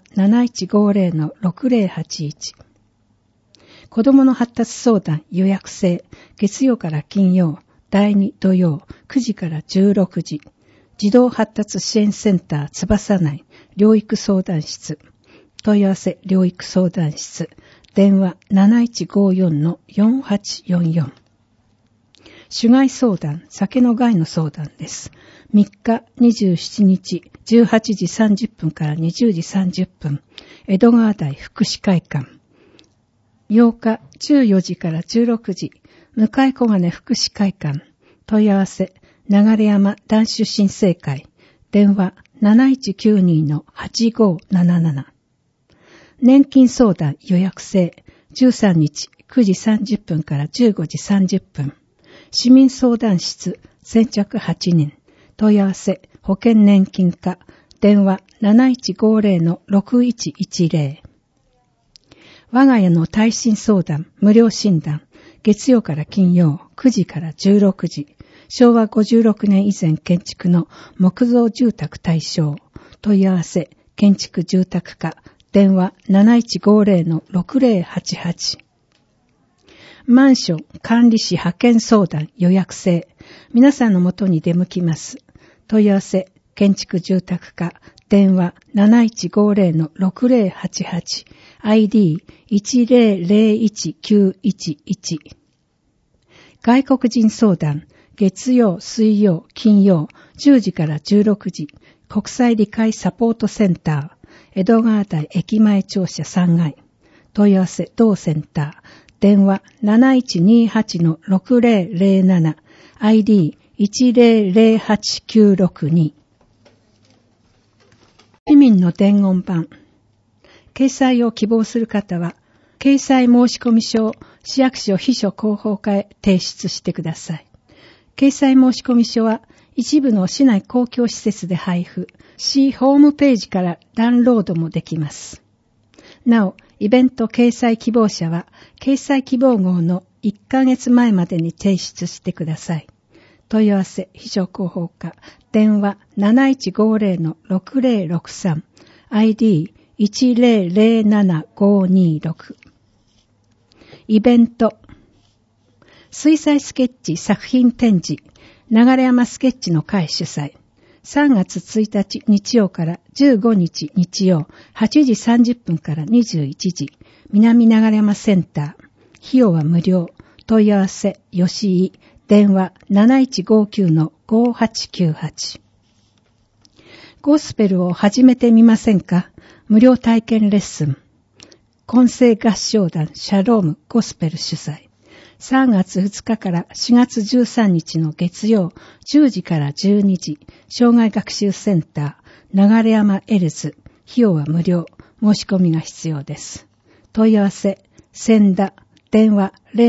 7150-6081。子どもの発達相談予約制。月曜から金曜第2土曜9時から16時。児童発達支援センター翼内療育相談室。問い合わせ、療育相談室。電話 7154-4844。種害相談、酒の害の相談です。3日27日18時30分から20時30分。江戸川台福祉会館。8日14時から16時。向小金福祉会館。問い合わせ、流山男子新生会。電話 7192-8577。年金相談予約制。13日9時30分から15時30分。市民相談室先着8人。問い合わせ、保険年金課。電話 7150-6110。我が家の耐震相談無料診断。月曜から金曜9時から16時。昭和56年以前建築の木造住宅対象。問い合わせ、建築住宅課。電話 7150-6088。マンション管理士派遣相談予約制。皆さんのもとに出向きます。問い合わせ、建築住宅課。電話 7150-6088。ID 1001911。外国人相談。月曜、水曜、金曜、10時から16時。国際理解サポートセンター。江戸川台駅前庁舎3階。問い合わせ、同センター。電話 7128-6007。ID 1008962。市民の伝言板。掲載を希望する方は、掲載申込書を市役所秘書広報課へ提出してください。掲載申込書は一部の市内公共施設で配布、市ホームページからダウンロードもできます。なお、イベント掲載希望者は、掲載希望号の 1ヶ月前までに提出してください。問い合わせ、非常広報課、電話 7150-6063、ID1007526。イベント、水彩スケッチ作品展示、流山スケッチの会主催。3月1日日曜から15日日曜、8時30分から21時、南流山センター。費用は無料。問い合わせ、吉井。電話 7159-5898。ゴスペルを始めてみませんか？無料体験レッスン。混声合唱団シャロームゴスペル主催。3月2日から4月13日の月曜10時から12時、障害学習センター、流山エルズ。費用は無料。申し込みが必要です。問い合わせ、千田。電話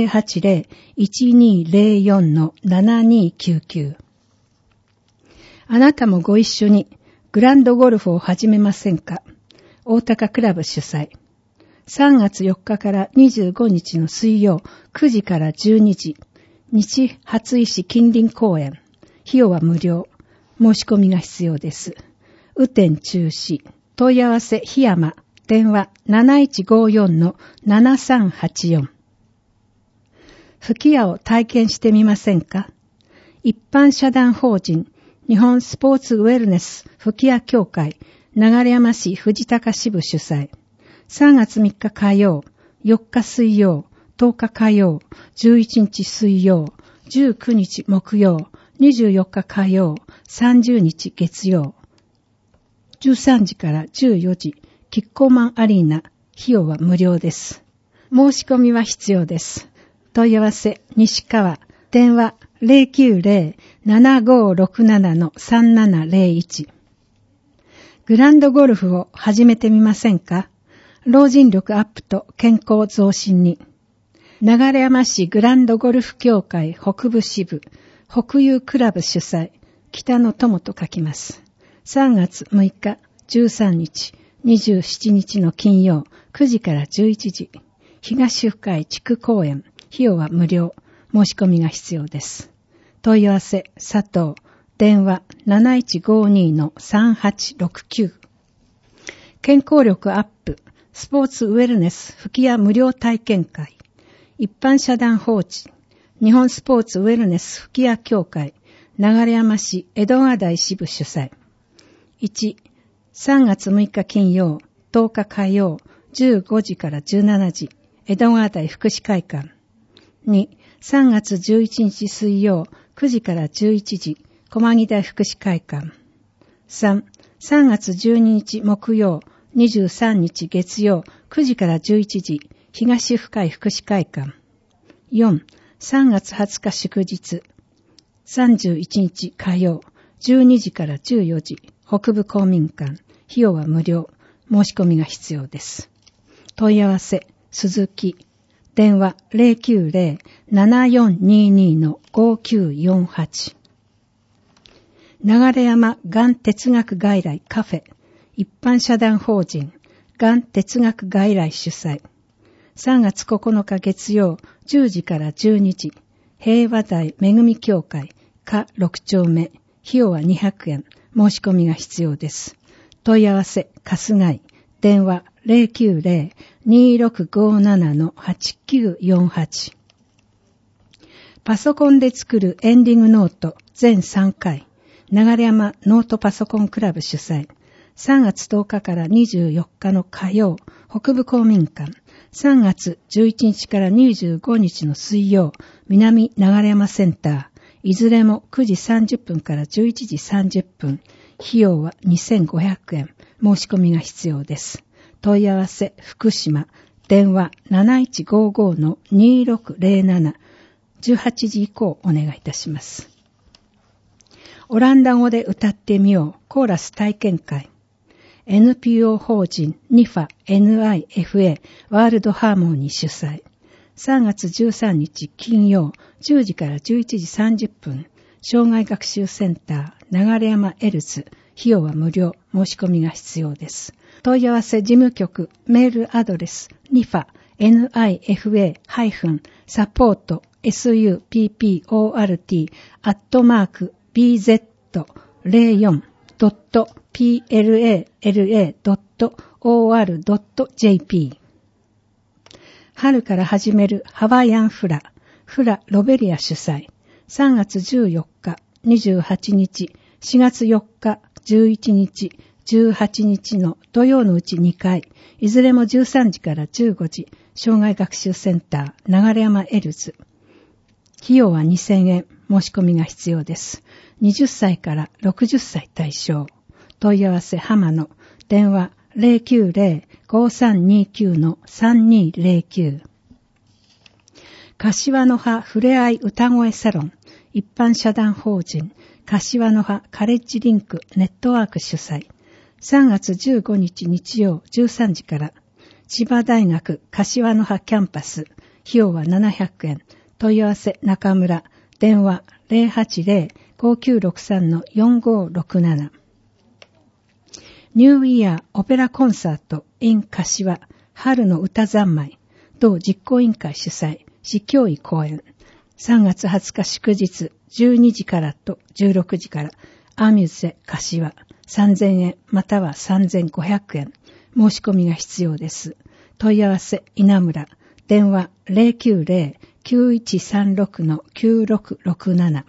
080-1204-7299。あなたもご一緒にグランドゴルフを始めませんか？大高クラブ主催。3月4日から25日の水曜9時から12時、西初石近隣公園。費用は無料。申し込みが必要です。雨天中止。問い合わせ、檜山。電話 7154-7384。吹き矢を体験してみませんか？一般社団法人日本スポーツウェルネス吹き矢協会流山市藤高支部主催。3月3日火曜、4日水曜、10日火曜、11日水曜、19日木曜、24日火曜、30日月曜。13時から14時、キッコーマンアリーナ。費用は無料です。申し込みは必要です。問い合わせ、西川。電話 090-7567-3701。グランドゴルフを始めてみませんか？老人力アップと健康増進に。流山市グランドゴルフ協会北部支部、北友クラブ主催、北の友と書きます。3月6日、13日、27日の金曜、9時から11時、東深井地区公園。費用は無料。申し込みが必要です。問い合わせ、佐藤。電話 7152-3869。健康力アップ、スポーツウェルネス吹き矢無料体験会。一般社団法人、日本スポーツウェルネス吹き矢協会、流山市江戸川台支部主催。1、3月6日金曜、10日火曜、15時から17時、江戸川台福祉会館。2、3月11日水曜、9時から11時、駒木台福祉会館。3、3月12日木曜、23日月曜、9時から11時、東深井福祉会館。4、3月20日祝日、31日火曜、12時から14時、北部公民館。費用は無料。申し込みが必要です。問い合わせ、鈴木。電話 090-7422-5948。流山がん哲学外来カフェ。一般社団法人がん哲学外来主催。3月9日月曜10時から12時。平和台めぐみ協会下6丁目。費用は200円。申し込みが必要です。問い合わせ、春日井。電話 090-2657-8948。パソコンで作るエンディングノート全3回。流山ノートパソコンクラブ主催。3月10日から24日の火曜、北部公民館。3月11日から25日の水曜、南流山センター。いずれも9時30分から11時30分。費用は2500円。申し込みが必要です。問い合わせ、福島。電話 7155-2607。18時以降お願いいたします。オランダ語で歌ってみよう。コーラス体験会。NPO 法人 NIFA ワールドハーモニー主催。3月13日金曜10時から11時30分。障害学習センター流山エルズ。費用は無料。申し込みが必要です。問い合わせ事務局メールアドレス NIFA nifa-support.bzl-bzl.or.jp 春から始めるハワイアンフラロベリア主催、3月14日、28日、4月4日、11日、18日の土曜のうち2回、いずれも13時から15時、障害学習センター、流山エルズ。費用は2000円、申し込みが必要です。20歳から60歳対象。問い合わせ浜野、電話 090-5329-3209。柏の葉ふれあい歌声サロン、一般社団法人、柏の葉カレッジリンクネットワーク主催。3月15日日曜13時から、千葉大学柏の葉キャンパス、費用は700円。問い合わせ中村、電話 080-5963-4567。ニューイヤーオペラコンサート in 柏、春の歌三昧、同実行委員会主催、市教委公演。3月20日祝日、12時からと16時から、アミューゼ柏、3000円または3500円。申し込みが必要です。問い合わせ稲村、電話 090-9136-9667。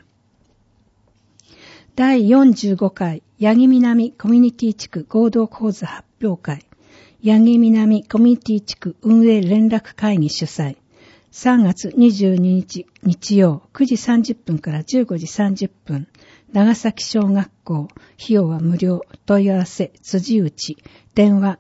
第45回八木南コミュニティ地区合同講座発表会、八木南コミュニティ地区運営連絡会議主催。3月22日日曜9時30分から15時30分、長崎小学校、費用は無料。問い合わせ辻内、電話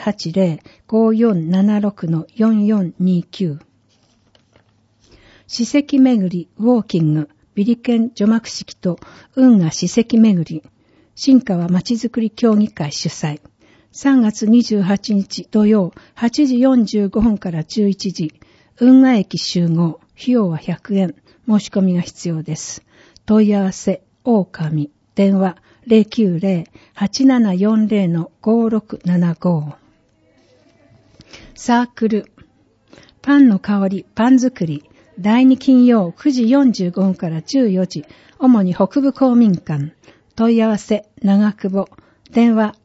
080-5476-4429。史跡巡りウォーキング、ビリケン除幕式と運河史跡巡り、新川まちづくり協議会主催。3月28日土曜8時45分から11時、運河駅集合、費用は100円。申し込みが必要です。問い合わせ狼、電話 090-8740-5675。サークル、パンの香り、パン作り、第2金曜9時45分から14時、主に北部公民館。問い合わせ長久保、電話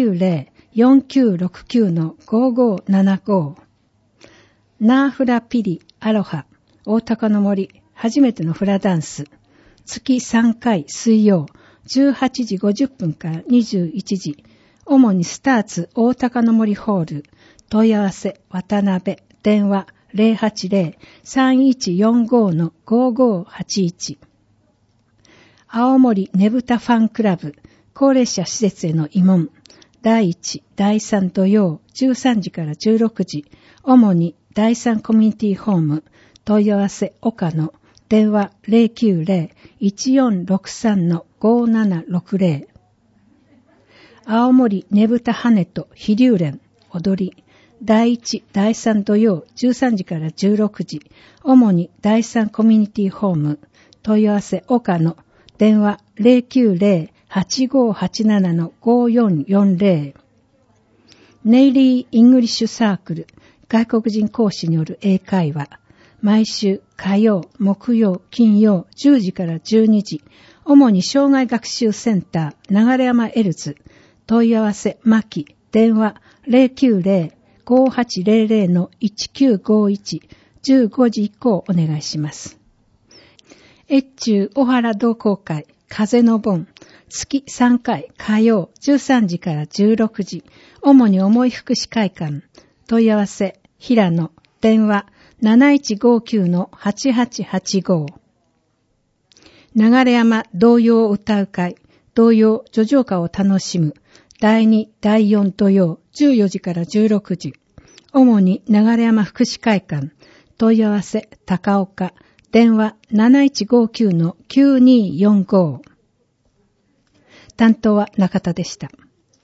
090-4969-5575。ナーフラピリアロハ、大高の森、初めてのフラダンス。月3回水曜、18時50分から21時。主にスターツ大高の森ホール。問い合わせ渡辺、電話 080-3145-5581。青森ねぶたファンクラブ、高齢者施設への慰問。第1、第3土曜、13時から16時。主に第3コミュニティホーム。問い合わせ岡野、電話 090-1463-5760。青森ねぶた羽と飛龍連踊り。第1、第3土曜13時から16時。主に第3コミュニティホーム。問い合わせ岡野。電話 090-8587-5440。ネイリー・イングリッシュサークル。外国人講師による英会話。毎週火曜、木曜、金曜10時から12時。主に障害学習センター、流山エルズ。問い合わせ、マキ。電話 090-5800-1951。15時以降お願いします。越中小原同好会、風の盆。月3回火曜13時から16時。主に重い福祉会館。問い合わせ、平野。電話7159-8885。流山童謡歌う会、童謡叙情歌を楽しむ。第2、第4土曜、14時から16時。主に流山福祉会館。問い合わせ、高岡。電話7159-9245。担当は中田でした。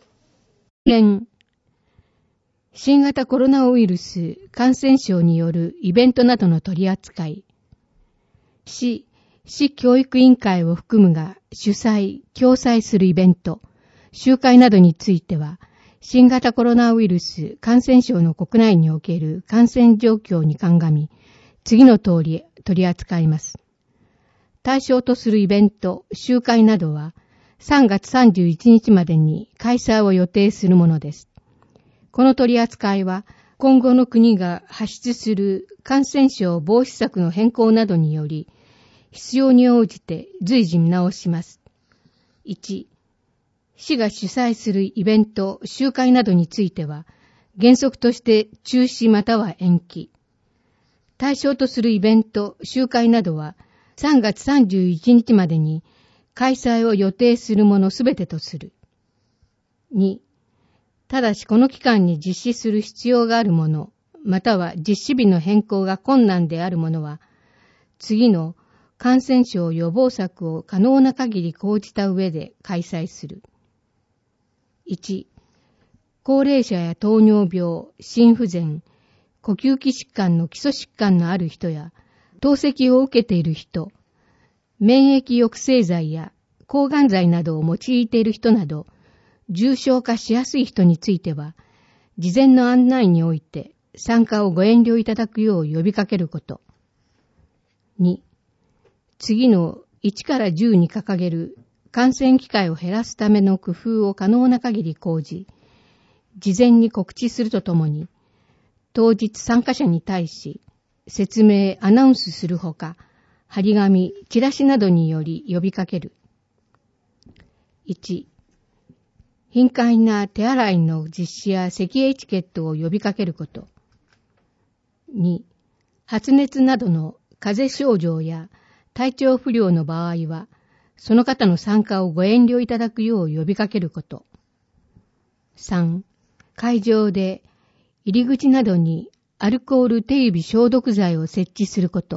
新型コロナウイルス感染症によるイベントなどの取り扱い。市教育委員会を含むが主催、共催するイベント、集会などについては、 新型コロナウイルス感染症の国内における感染状況に鑑み、次の通り取り扱います。対象とするイベント、集会などは3月31日までに開催を予定するものです。この取り扱いは今後の国が発出する感染症防止策の変更などにより、必要に応じて随時見直します。1、市が主催するイベント、集会などについては、原則として中止または延期。対象とするイベント、集会などは、3月31日までに開催を予定するものすべてとする。2、ただしこの期間に実施する必要があるもの、または実施日の変更が困難であるものは、次の感染症予防策を可能な限り講じた上で開催する。1、高齢者や糖尿病、心不全、呼吸器疾患の基礎疾患のある人や、透析を受けている人、免疫抑制剤や抗がん剤などを用いている人など、重症化しやすい人については、事前の案内において参加をご遠慮いただくよう呼びかけること。2、次の1から10に掲げる感染機会を減らすための工夫を可能な限り講じ、事前に告知するとともに、当日参加者に対し、説明、アナウンスするほか、張り紙、チラシなどにより呼びかける。1、頻繁な手洗いの実施や咳エチケットを呼びかけること。2、発熱などの風邪症状や体調不良の場合は、その方の参加をご遠慮いただくよう呼びかけること。3、会場で入り口などにアルコール手指消毒剤を設置すること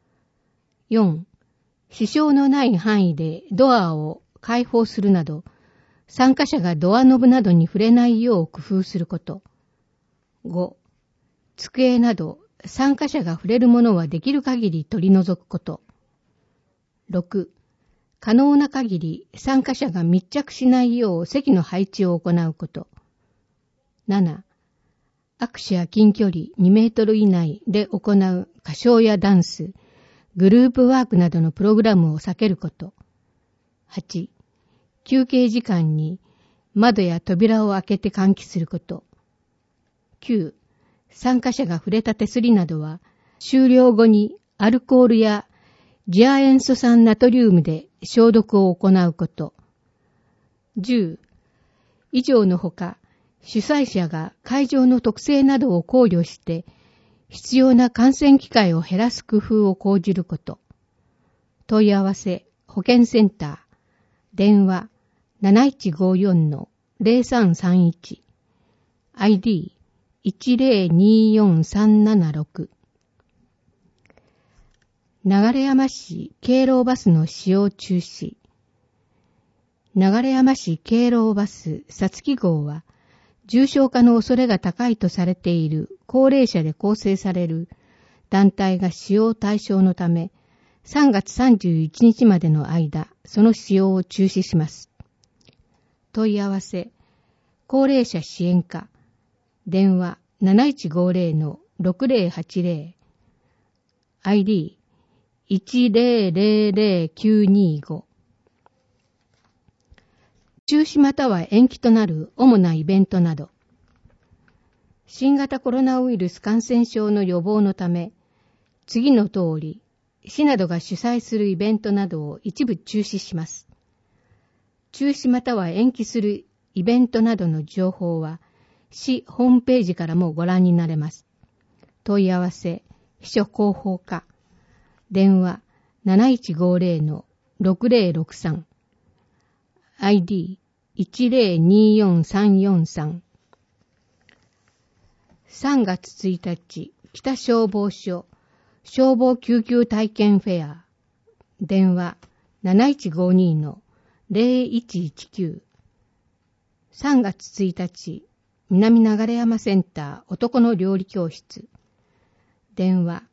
。4、支障のない範囲でドアを開放するなど、参加者がドアノブなどに触れないよう工夫すること。5、机など参加者が触れるものはできる限り取り除くこと。6、可能な限り参加者が密着しないよう席の配置を行うこと。7、握手や近距離2メートル以内で行う歌唱やダンス、グループワークなどのプログラムを避けること。8、休憩時間に窓や扉を開けて換気すること。9、参加者が触れた手すりなどは終了後にアルコールや次亜塩素酸ナトリウムで消毒を行うこと。10、以上のほか、主催者が会場の特性などを考慮して必要な感染機会を減らす工夫を講じること。問い合わせ、保健センター、電話 7154-0331 ID 1024376。流山市敬老バスの使用中止。流山市敬老バスさつき号は、重症化の恐れが高いとされている高齢者で構成される団体が使用対象のため、3月31日までの間、その使用を中止します。問い合わせ、高齢者支援課、電話 7150-6080、ID 1000925。中止または延期となる主なイベントなど、新型コロナウイルス感染症の予防のため、次の通り、市などが主催するイベントなどを一部中止します。中止または延期するイベントなどの情報は、市ホームページからもご覧になれます。問い合わせ、秘書広報課、電話 7150-6063、ID 1024343。3月1日、北消防署消防救急体験フェア、電話 7152-0119。3月1日、南流山センター男の料理教室、電話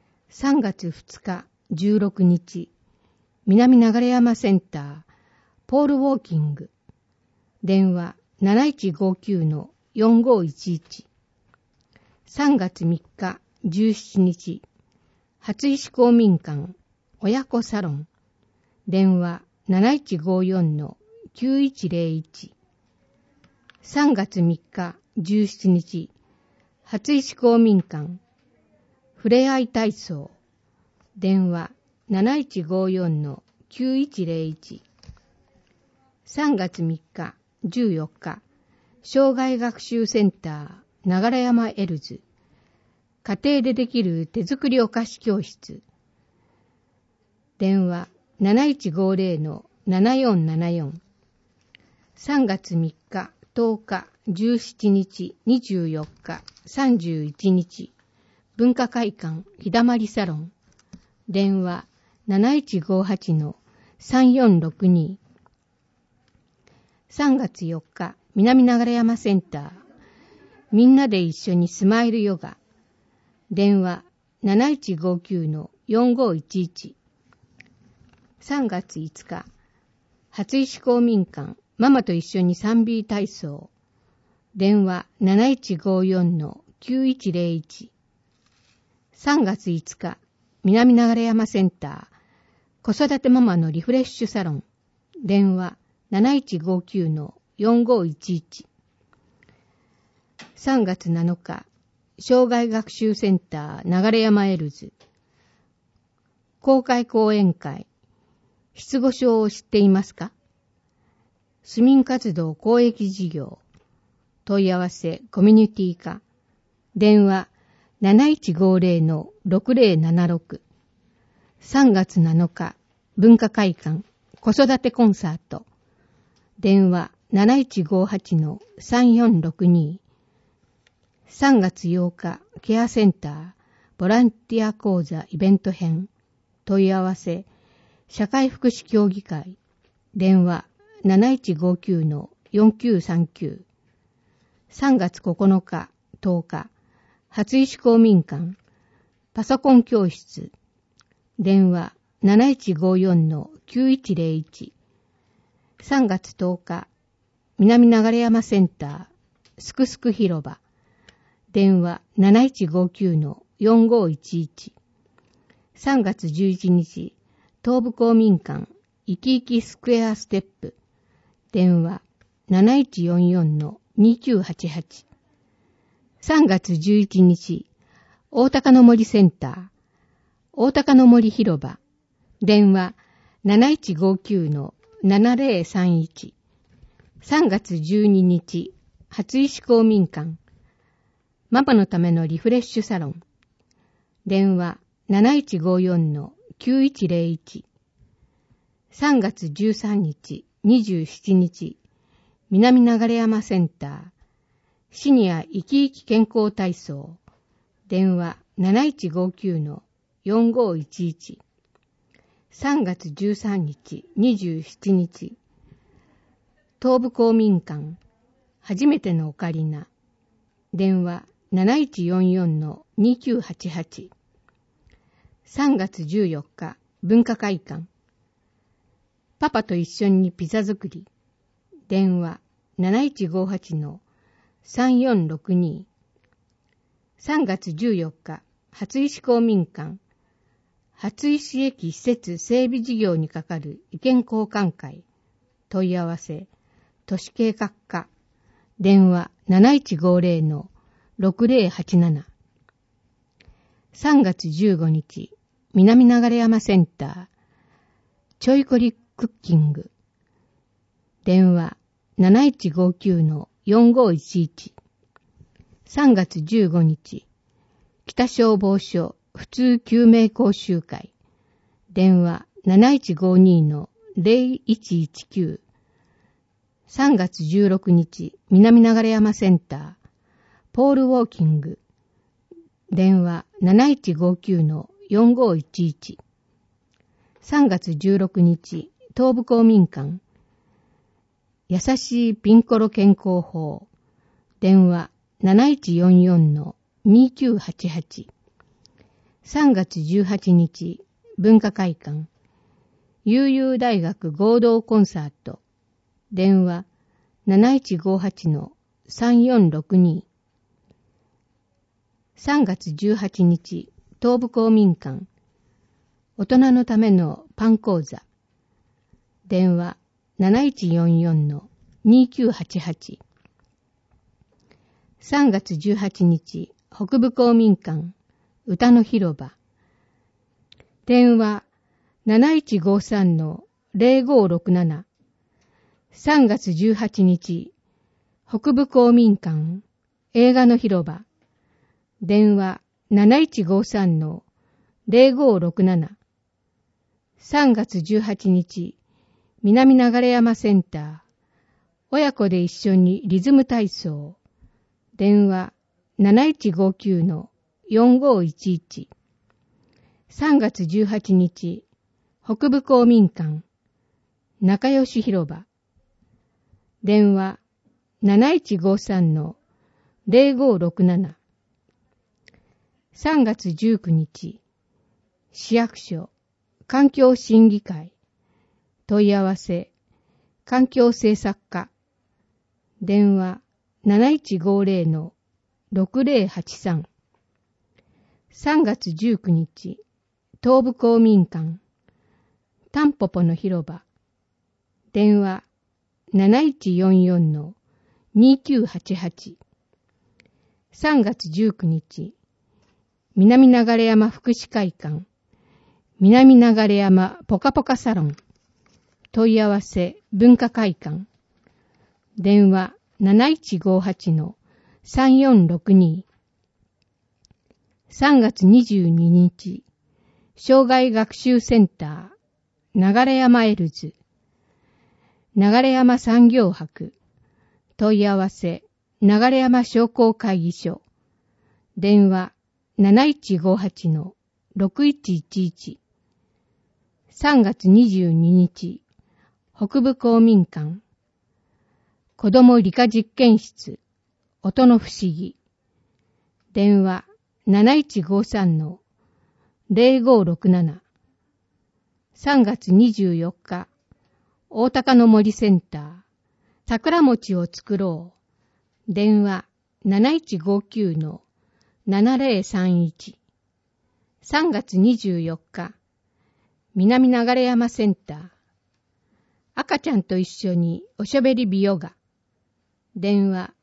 7159-4511。3月2日、16日、南流山センターポールウォーキング。電話 7159-4511。3月3日17日、初石公民館親子サロン。電話 7154-9101。3月3日17日、初石公民館ふれあい体操。電話 7154-9101。3月3日14日、障害学習センター流山エルズ。家庭でできる手作りお菓子教室。電話 7150-7474。3月3日、10日、17日、24日、31日、文化会館日だまりサロン。電話 7158-3462。3月4日、南流山センター。みんなで一緒にスマイルヨガ。電話 7159-4511。3月5日、初石公民館ママと一緒に 3B 体操。電話 7154-9101。3月5日、南流山センター子育てママのリフレッシュサロン。電話 7159-4511。3月7日、障害学習センター流山エルズ。公開講演会。失語症を知っていますか？市民活動公益事業。問い合わせコミュニティ課。電話 7150-6076。3月7日、文化会館子育てコンサート。電話 7158-3462。3月8日、ケアセンターボランティア講座イベント編。問い合わせ社会福祉協議会。電話 7159-4939。3月9日、10日、初石公民館パソコン教室。電話 7154-9101。3月10日、南流山センターすくすく広場。電話 7159-4511。3月11日、東部公民館いきいきスクエアステップ。電話 7144-2988。3月11日、大高の森センター大高の森広場。電話 7159-7031。3月12日、初石公民館ママのためのリフレッシュサロン。電話 7154-9101。3月13日、27日、南流山センターシニア生き生き健康体操。電話 7159-4511。3月13日、27日、東部公民館初めてのオカリナ。電話 7144-2988。3月14日、文化会館パパと一緒にピザ作り。電話 7158-3462。3月14日、初石公民館初石駅施設整備事業にかかる意見交換会。問い合わせ都市計画課。電話 7150-6087。3月15日、南流山センターちょいこりクッキング。電話 7159-4511。3月15日、北消防署普通救命講習会。電話 7152-0119。3月16日、南流山センターポールウォーキング。電話 7159-4511。3月16日、東部公民館優しいピンコロ健康法。電話 7144-2988。3月18日、文化会館悠々大学合同コンサート電話 7158-3462。3月18日、東部公民館、大人のためのパン講座。電話 7144-2988。3月18日、北部公民館、歌の広場。電話 7153-0567。3月18日、北部公民館、映画の広場。電話 7153-0567。3月18日、南流山センター、親子で一緒にリズム体操。電話 7159-4511。3月18日、北部公民館、仲良し広場。電話 7153-0567。3月19日、市役所、環境審議会。問い合わせ、環境政策課。電話 7150-6083。3月19日、東部公民館、タンポポの広場。電話 7144-2988。3月19日、南流山福祉会館、南流山ポカポカサロン。問い合わせ、文化会館。電話 7158-3462。3月22日、障害学習センター、流山エルズ。流山産業博。問い合わせ、流山商工会議所。電話 7158-6111。3月22日、北部公民館。子ども理科実験室、音の不思議。電話 7153-0567。3月24日、大高の森センター、桜餅を作ろう。電話 7159-7031。3月24日、南流山センター、赤ちゃんと一緒におしゃべり美ヨガ。電話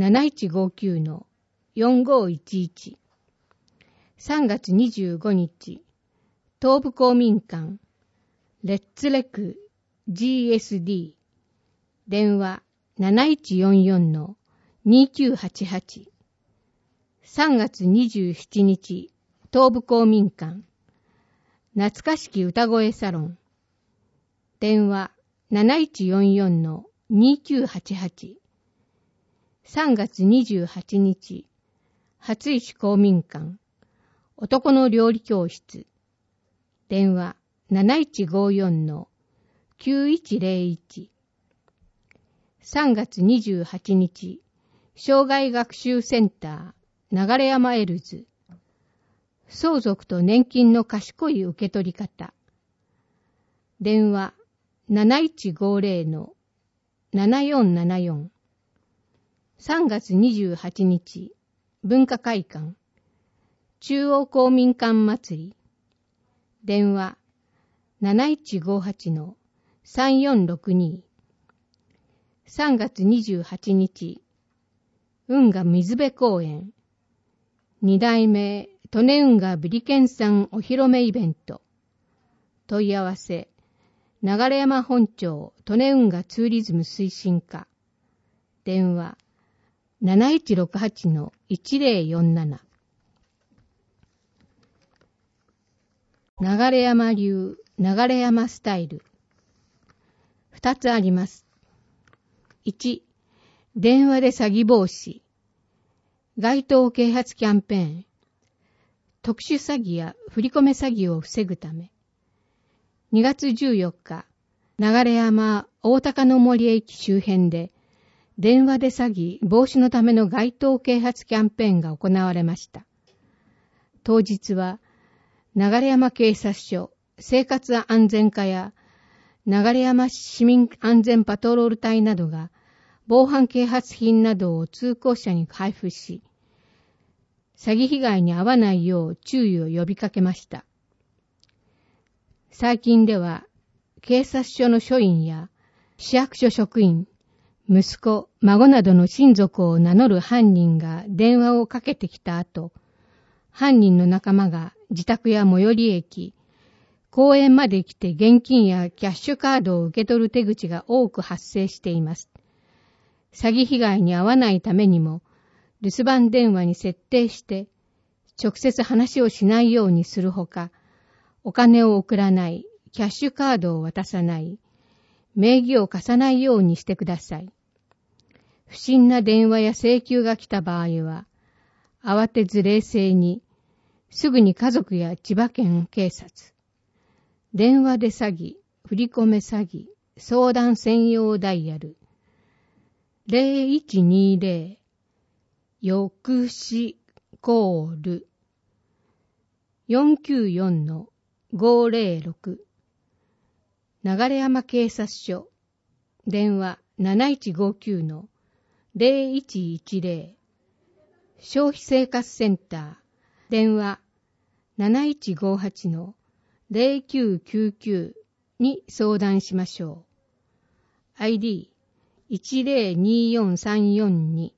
7159-4511。3月25日、東部公民館、レッツレク GSD。電話 7144-2988。3月27日、東部公民館、懐かしき歌声サロン。電話 7144-2988。3月28日、初石公民館、男の料理教室。電話 7154-9101。3月28日、障害学習センター、流山エルズ。相続と年金の賢い受け取り方。電話 7150-7474。3月28日、文化会館、中央公民館祭り。電話 7158-3462。3月28日、運河水辺公園、2代目利根運河ブリケン山お披露目イベント。問い合わせ、流山本町利根運河ツーリズム推進課。電話 7168-1047。流山流、流山スタイル。2つあります。1、電話で詐欺防止。街頭啓発キャンペーン。特殊詐欺や振り込め詐欺を防ぐため。2月14日、流山大高の森駅周辺で、電話で詐欺防止のための街頭啓発キャンペーンが行われました。当日は、流山警察署生活安全課や流山市民安全パトロール隊などが防犯啓発品などを通行者に配布し、詐欺被害に遭わないよう注意を呼びかけました。最近では、警察署の署員や市役所職員、息子、孫などの親族を名乗る犯人が電話をかけてきた後、犯人の仲間が自宅や最寄り駅、公園まで来て現金やキャッシュカードを受け取る手口が多く発生しています。詐欺被害に遭わないためにも、留守番電話に設定して、直接話をしないようにするほか、お金を送らない、キャッシュカードを渡さない、名義を貸さないようにしてください。不審な電話や請求が来た場合は、慌てず冷静に、すぐに家族や千葉県警察、電話で詐欺、振り込め詐欺、相談専用ダイヤル、0120、抑止コール、494-506、流山警察署、電話7159-0110、消費生活センター、電話7158-0999に相談しましょう。ID102432。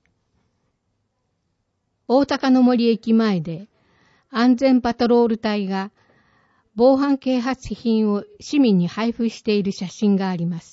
大高の森駅前で安全パトロール隊が防犯啓発品を市民に配布している写真があります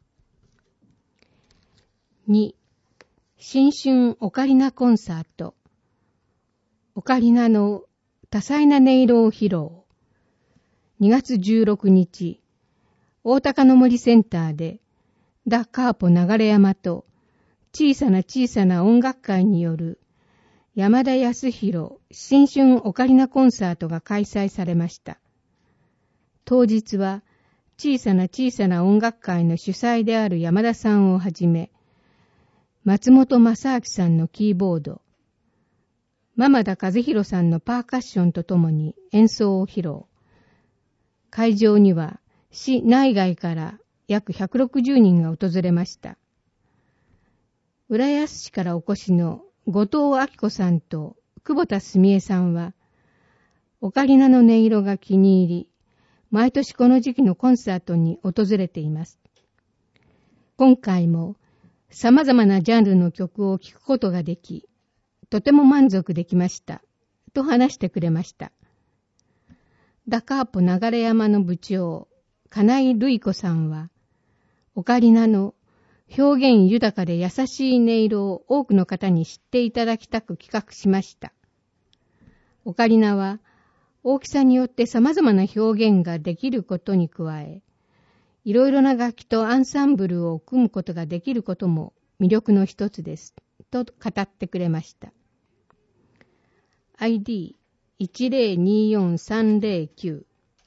。2. 新春オカリナコンサート。オカリナの多彩な音色を披露。2月16日、大高の森センターでダ・カーポ流山と小さな音楽会による山田康弘新春オカリナコンサートが開催されました。当日は小さな音楽会の主催である山田さんをはじめ、松本正明さんのキーボード、間田和弘さんのパーカッションとともに演奏を披露。会場には市内外から約160人が訪れました。浦安市からお越しの後藤明子さんと久保田澄江さんは、オカリナの音色が気に入り、毎年この時期のコンサートに訪れています。今回も様々なジャンルの曲を聴くことができ、とても満足できました、と話してくれました。ダ・カーポ流山の部長、金井瑠衣子さんは、オカリナの表現豊かで優しい音色を多くの方に知っていただきたく企画しました。オカリナは大きさによって様々な表現ができることに加え、いろいろな楽器とアンサンブルを組むことができることも魅力の一つです、と語ってくれました。ID1024-309。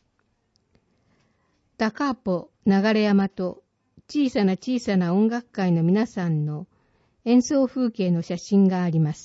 ダ・カーポ流山と小さな音楽会の皆さんの演奏風景の写真があります。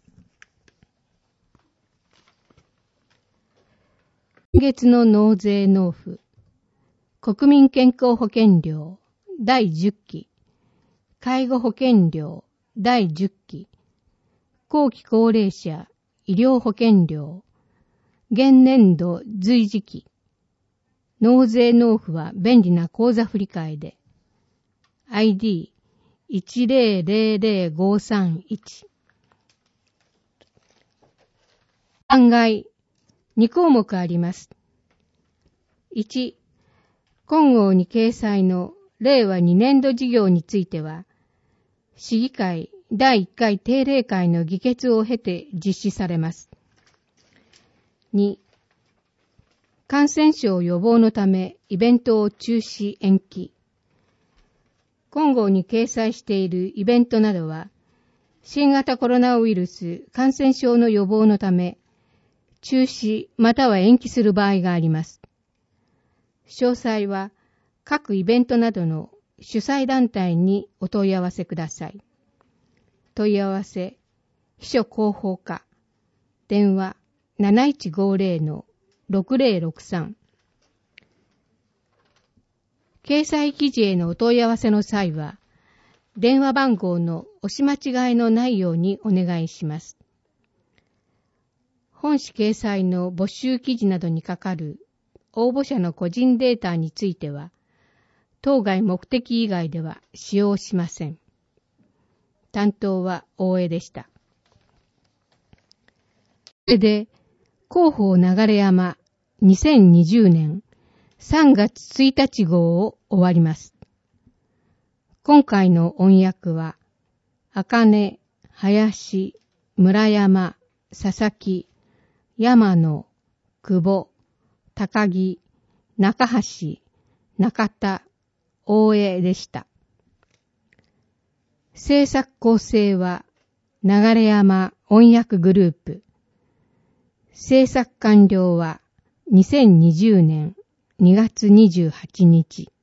今月の納税納付、国民健康保険料第10期、介護保険料第10期、後期高齢者医療保険料、現年度随時期、納税納付は便利な口座振替で、ID10000531。案外、2項目あります。1、今号に掲載の令和2年度事業については、市議会第1回定例会の議決を経て実施されます。2、感染症予防のためイベントを中止延期。今号に掲載しているイベントなどは、新型コロナウイルス感染症の予防のため、中止または延期する場合があります。詳細は各イベントなどの主催団体にお問い合わせください。問い合わせ、秘書広報課、電話7150-6063。 掲載記事へのお問い合わせの際は、電話番号の押し間違いのないようにお願いします。本誌掲載の募集記事などにかかる応募者の個人データについては、当該目的以外では使用しません。担当は大江でした。それで、広報流山2020年3月1日号を終わります。今回の音訳は、茜、林、村山、佐々木、山野、久保、高木、中橋、中田、大江でした。制作構成は、流山音訳グループ。制作完了は、2020年2月28日。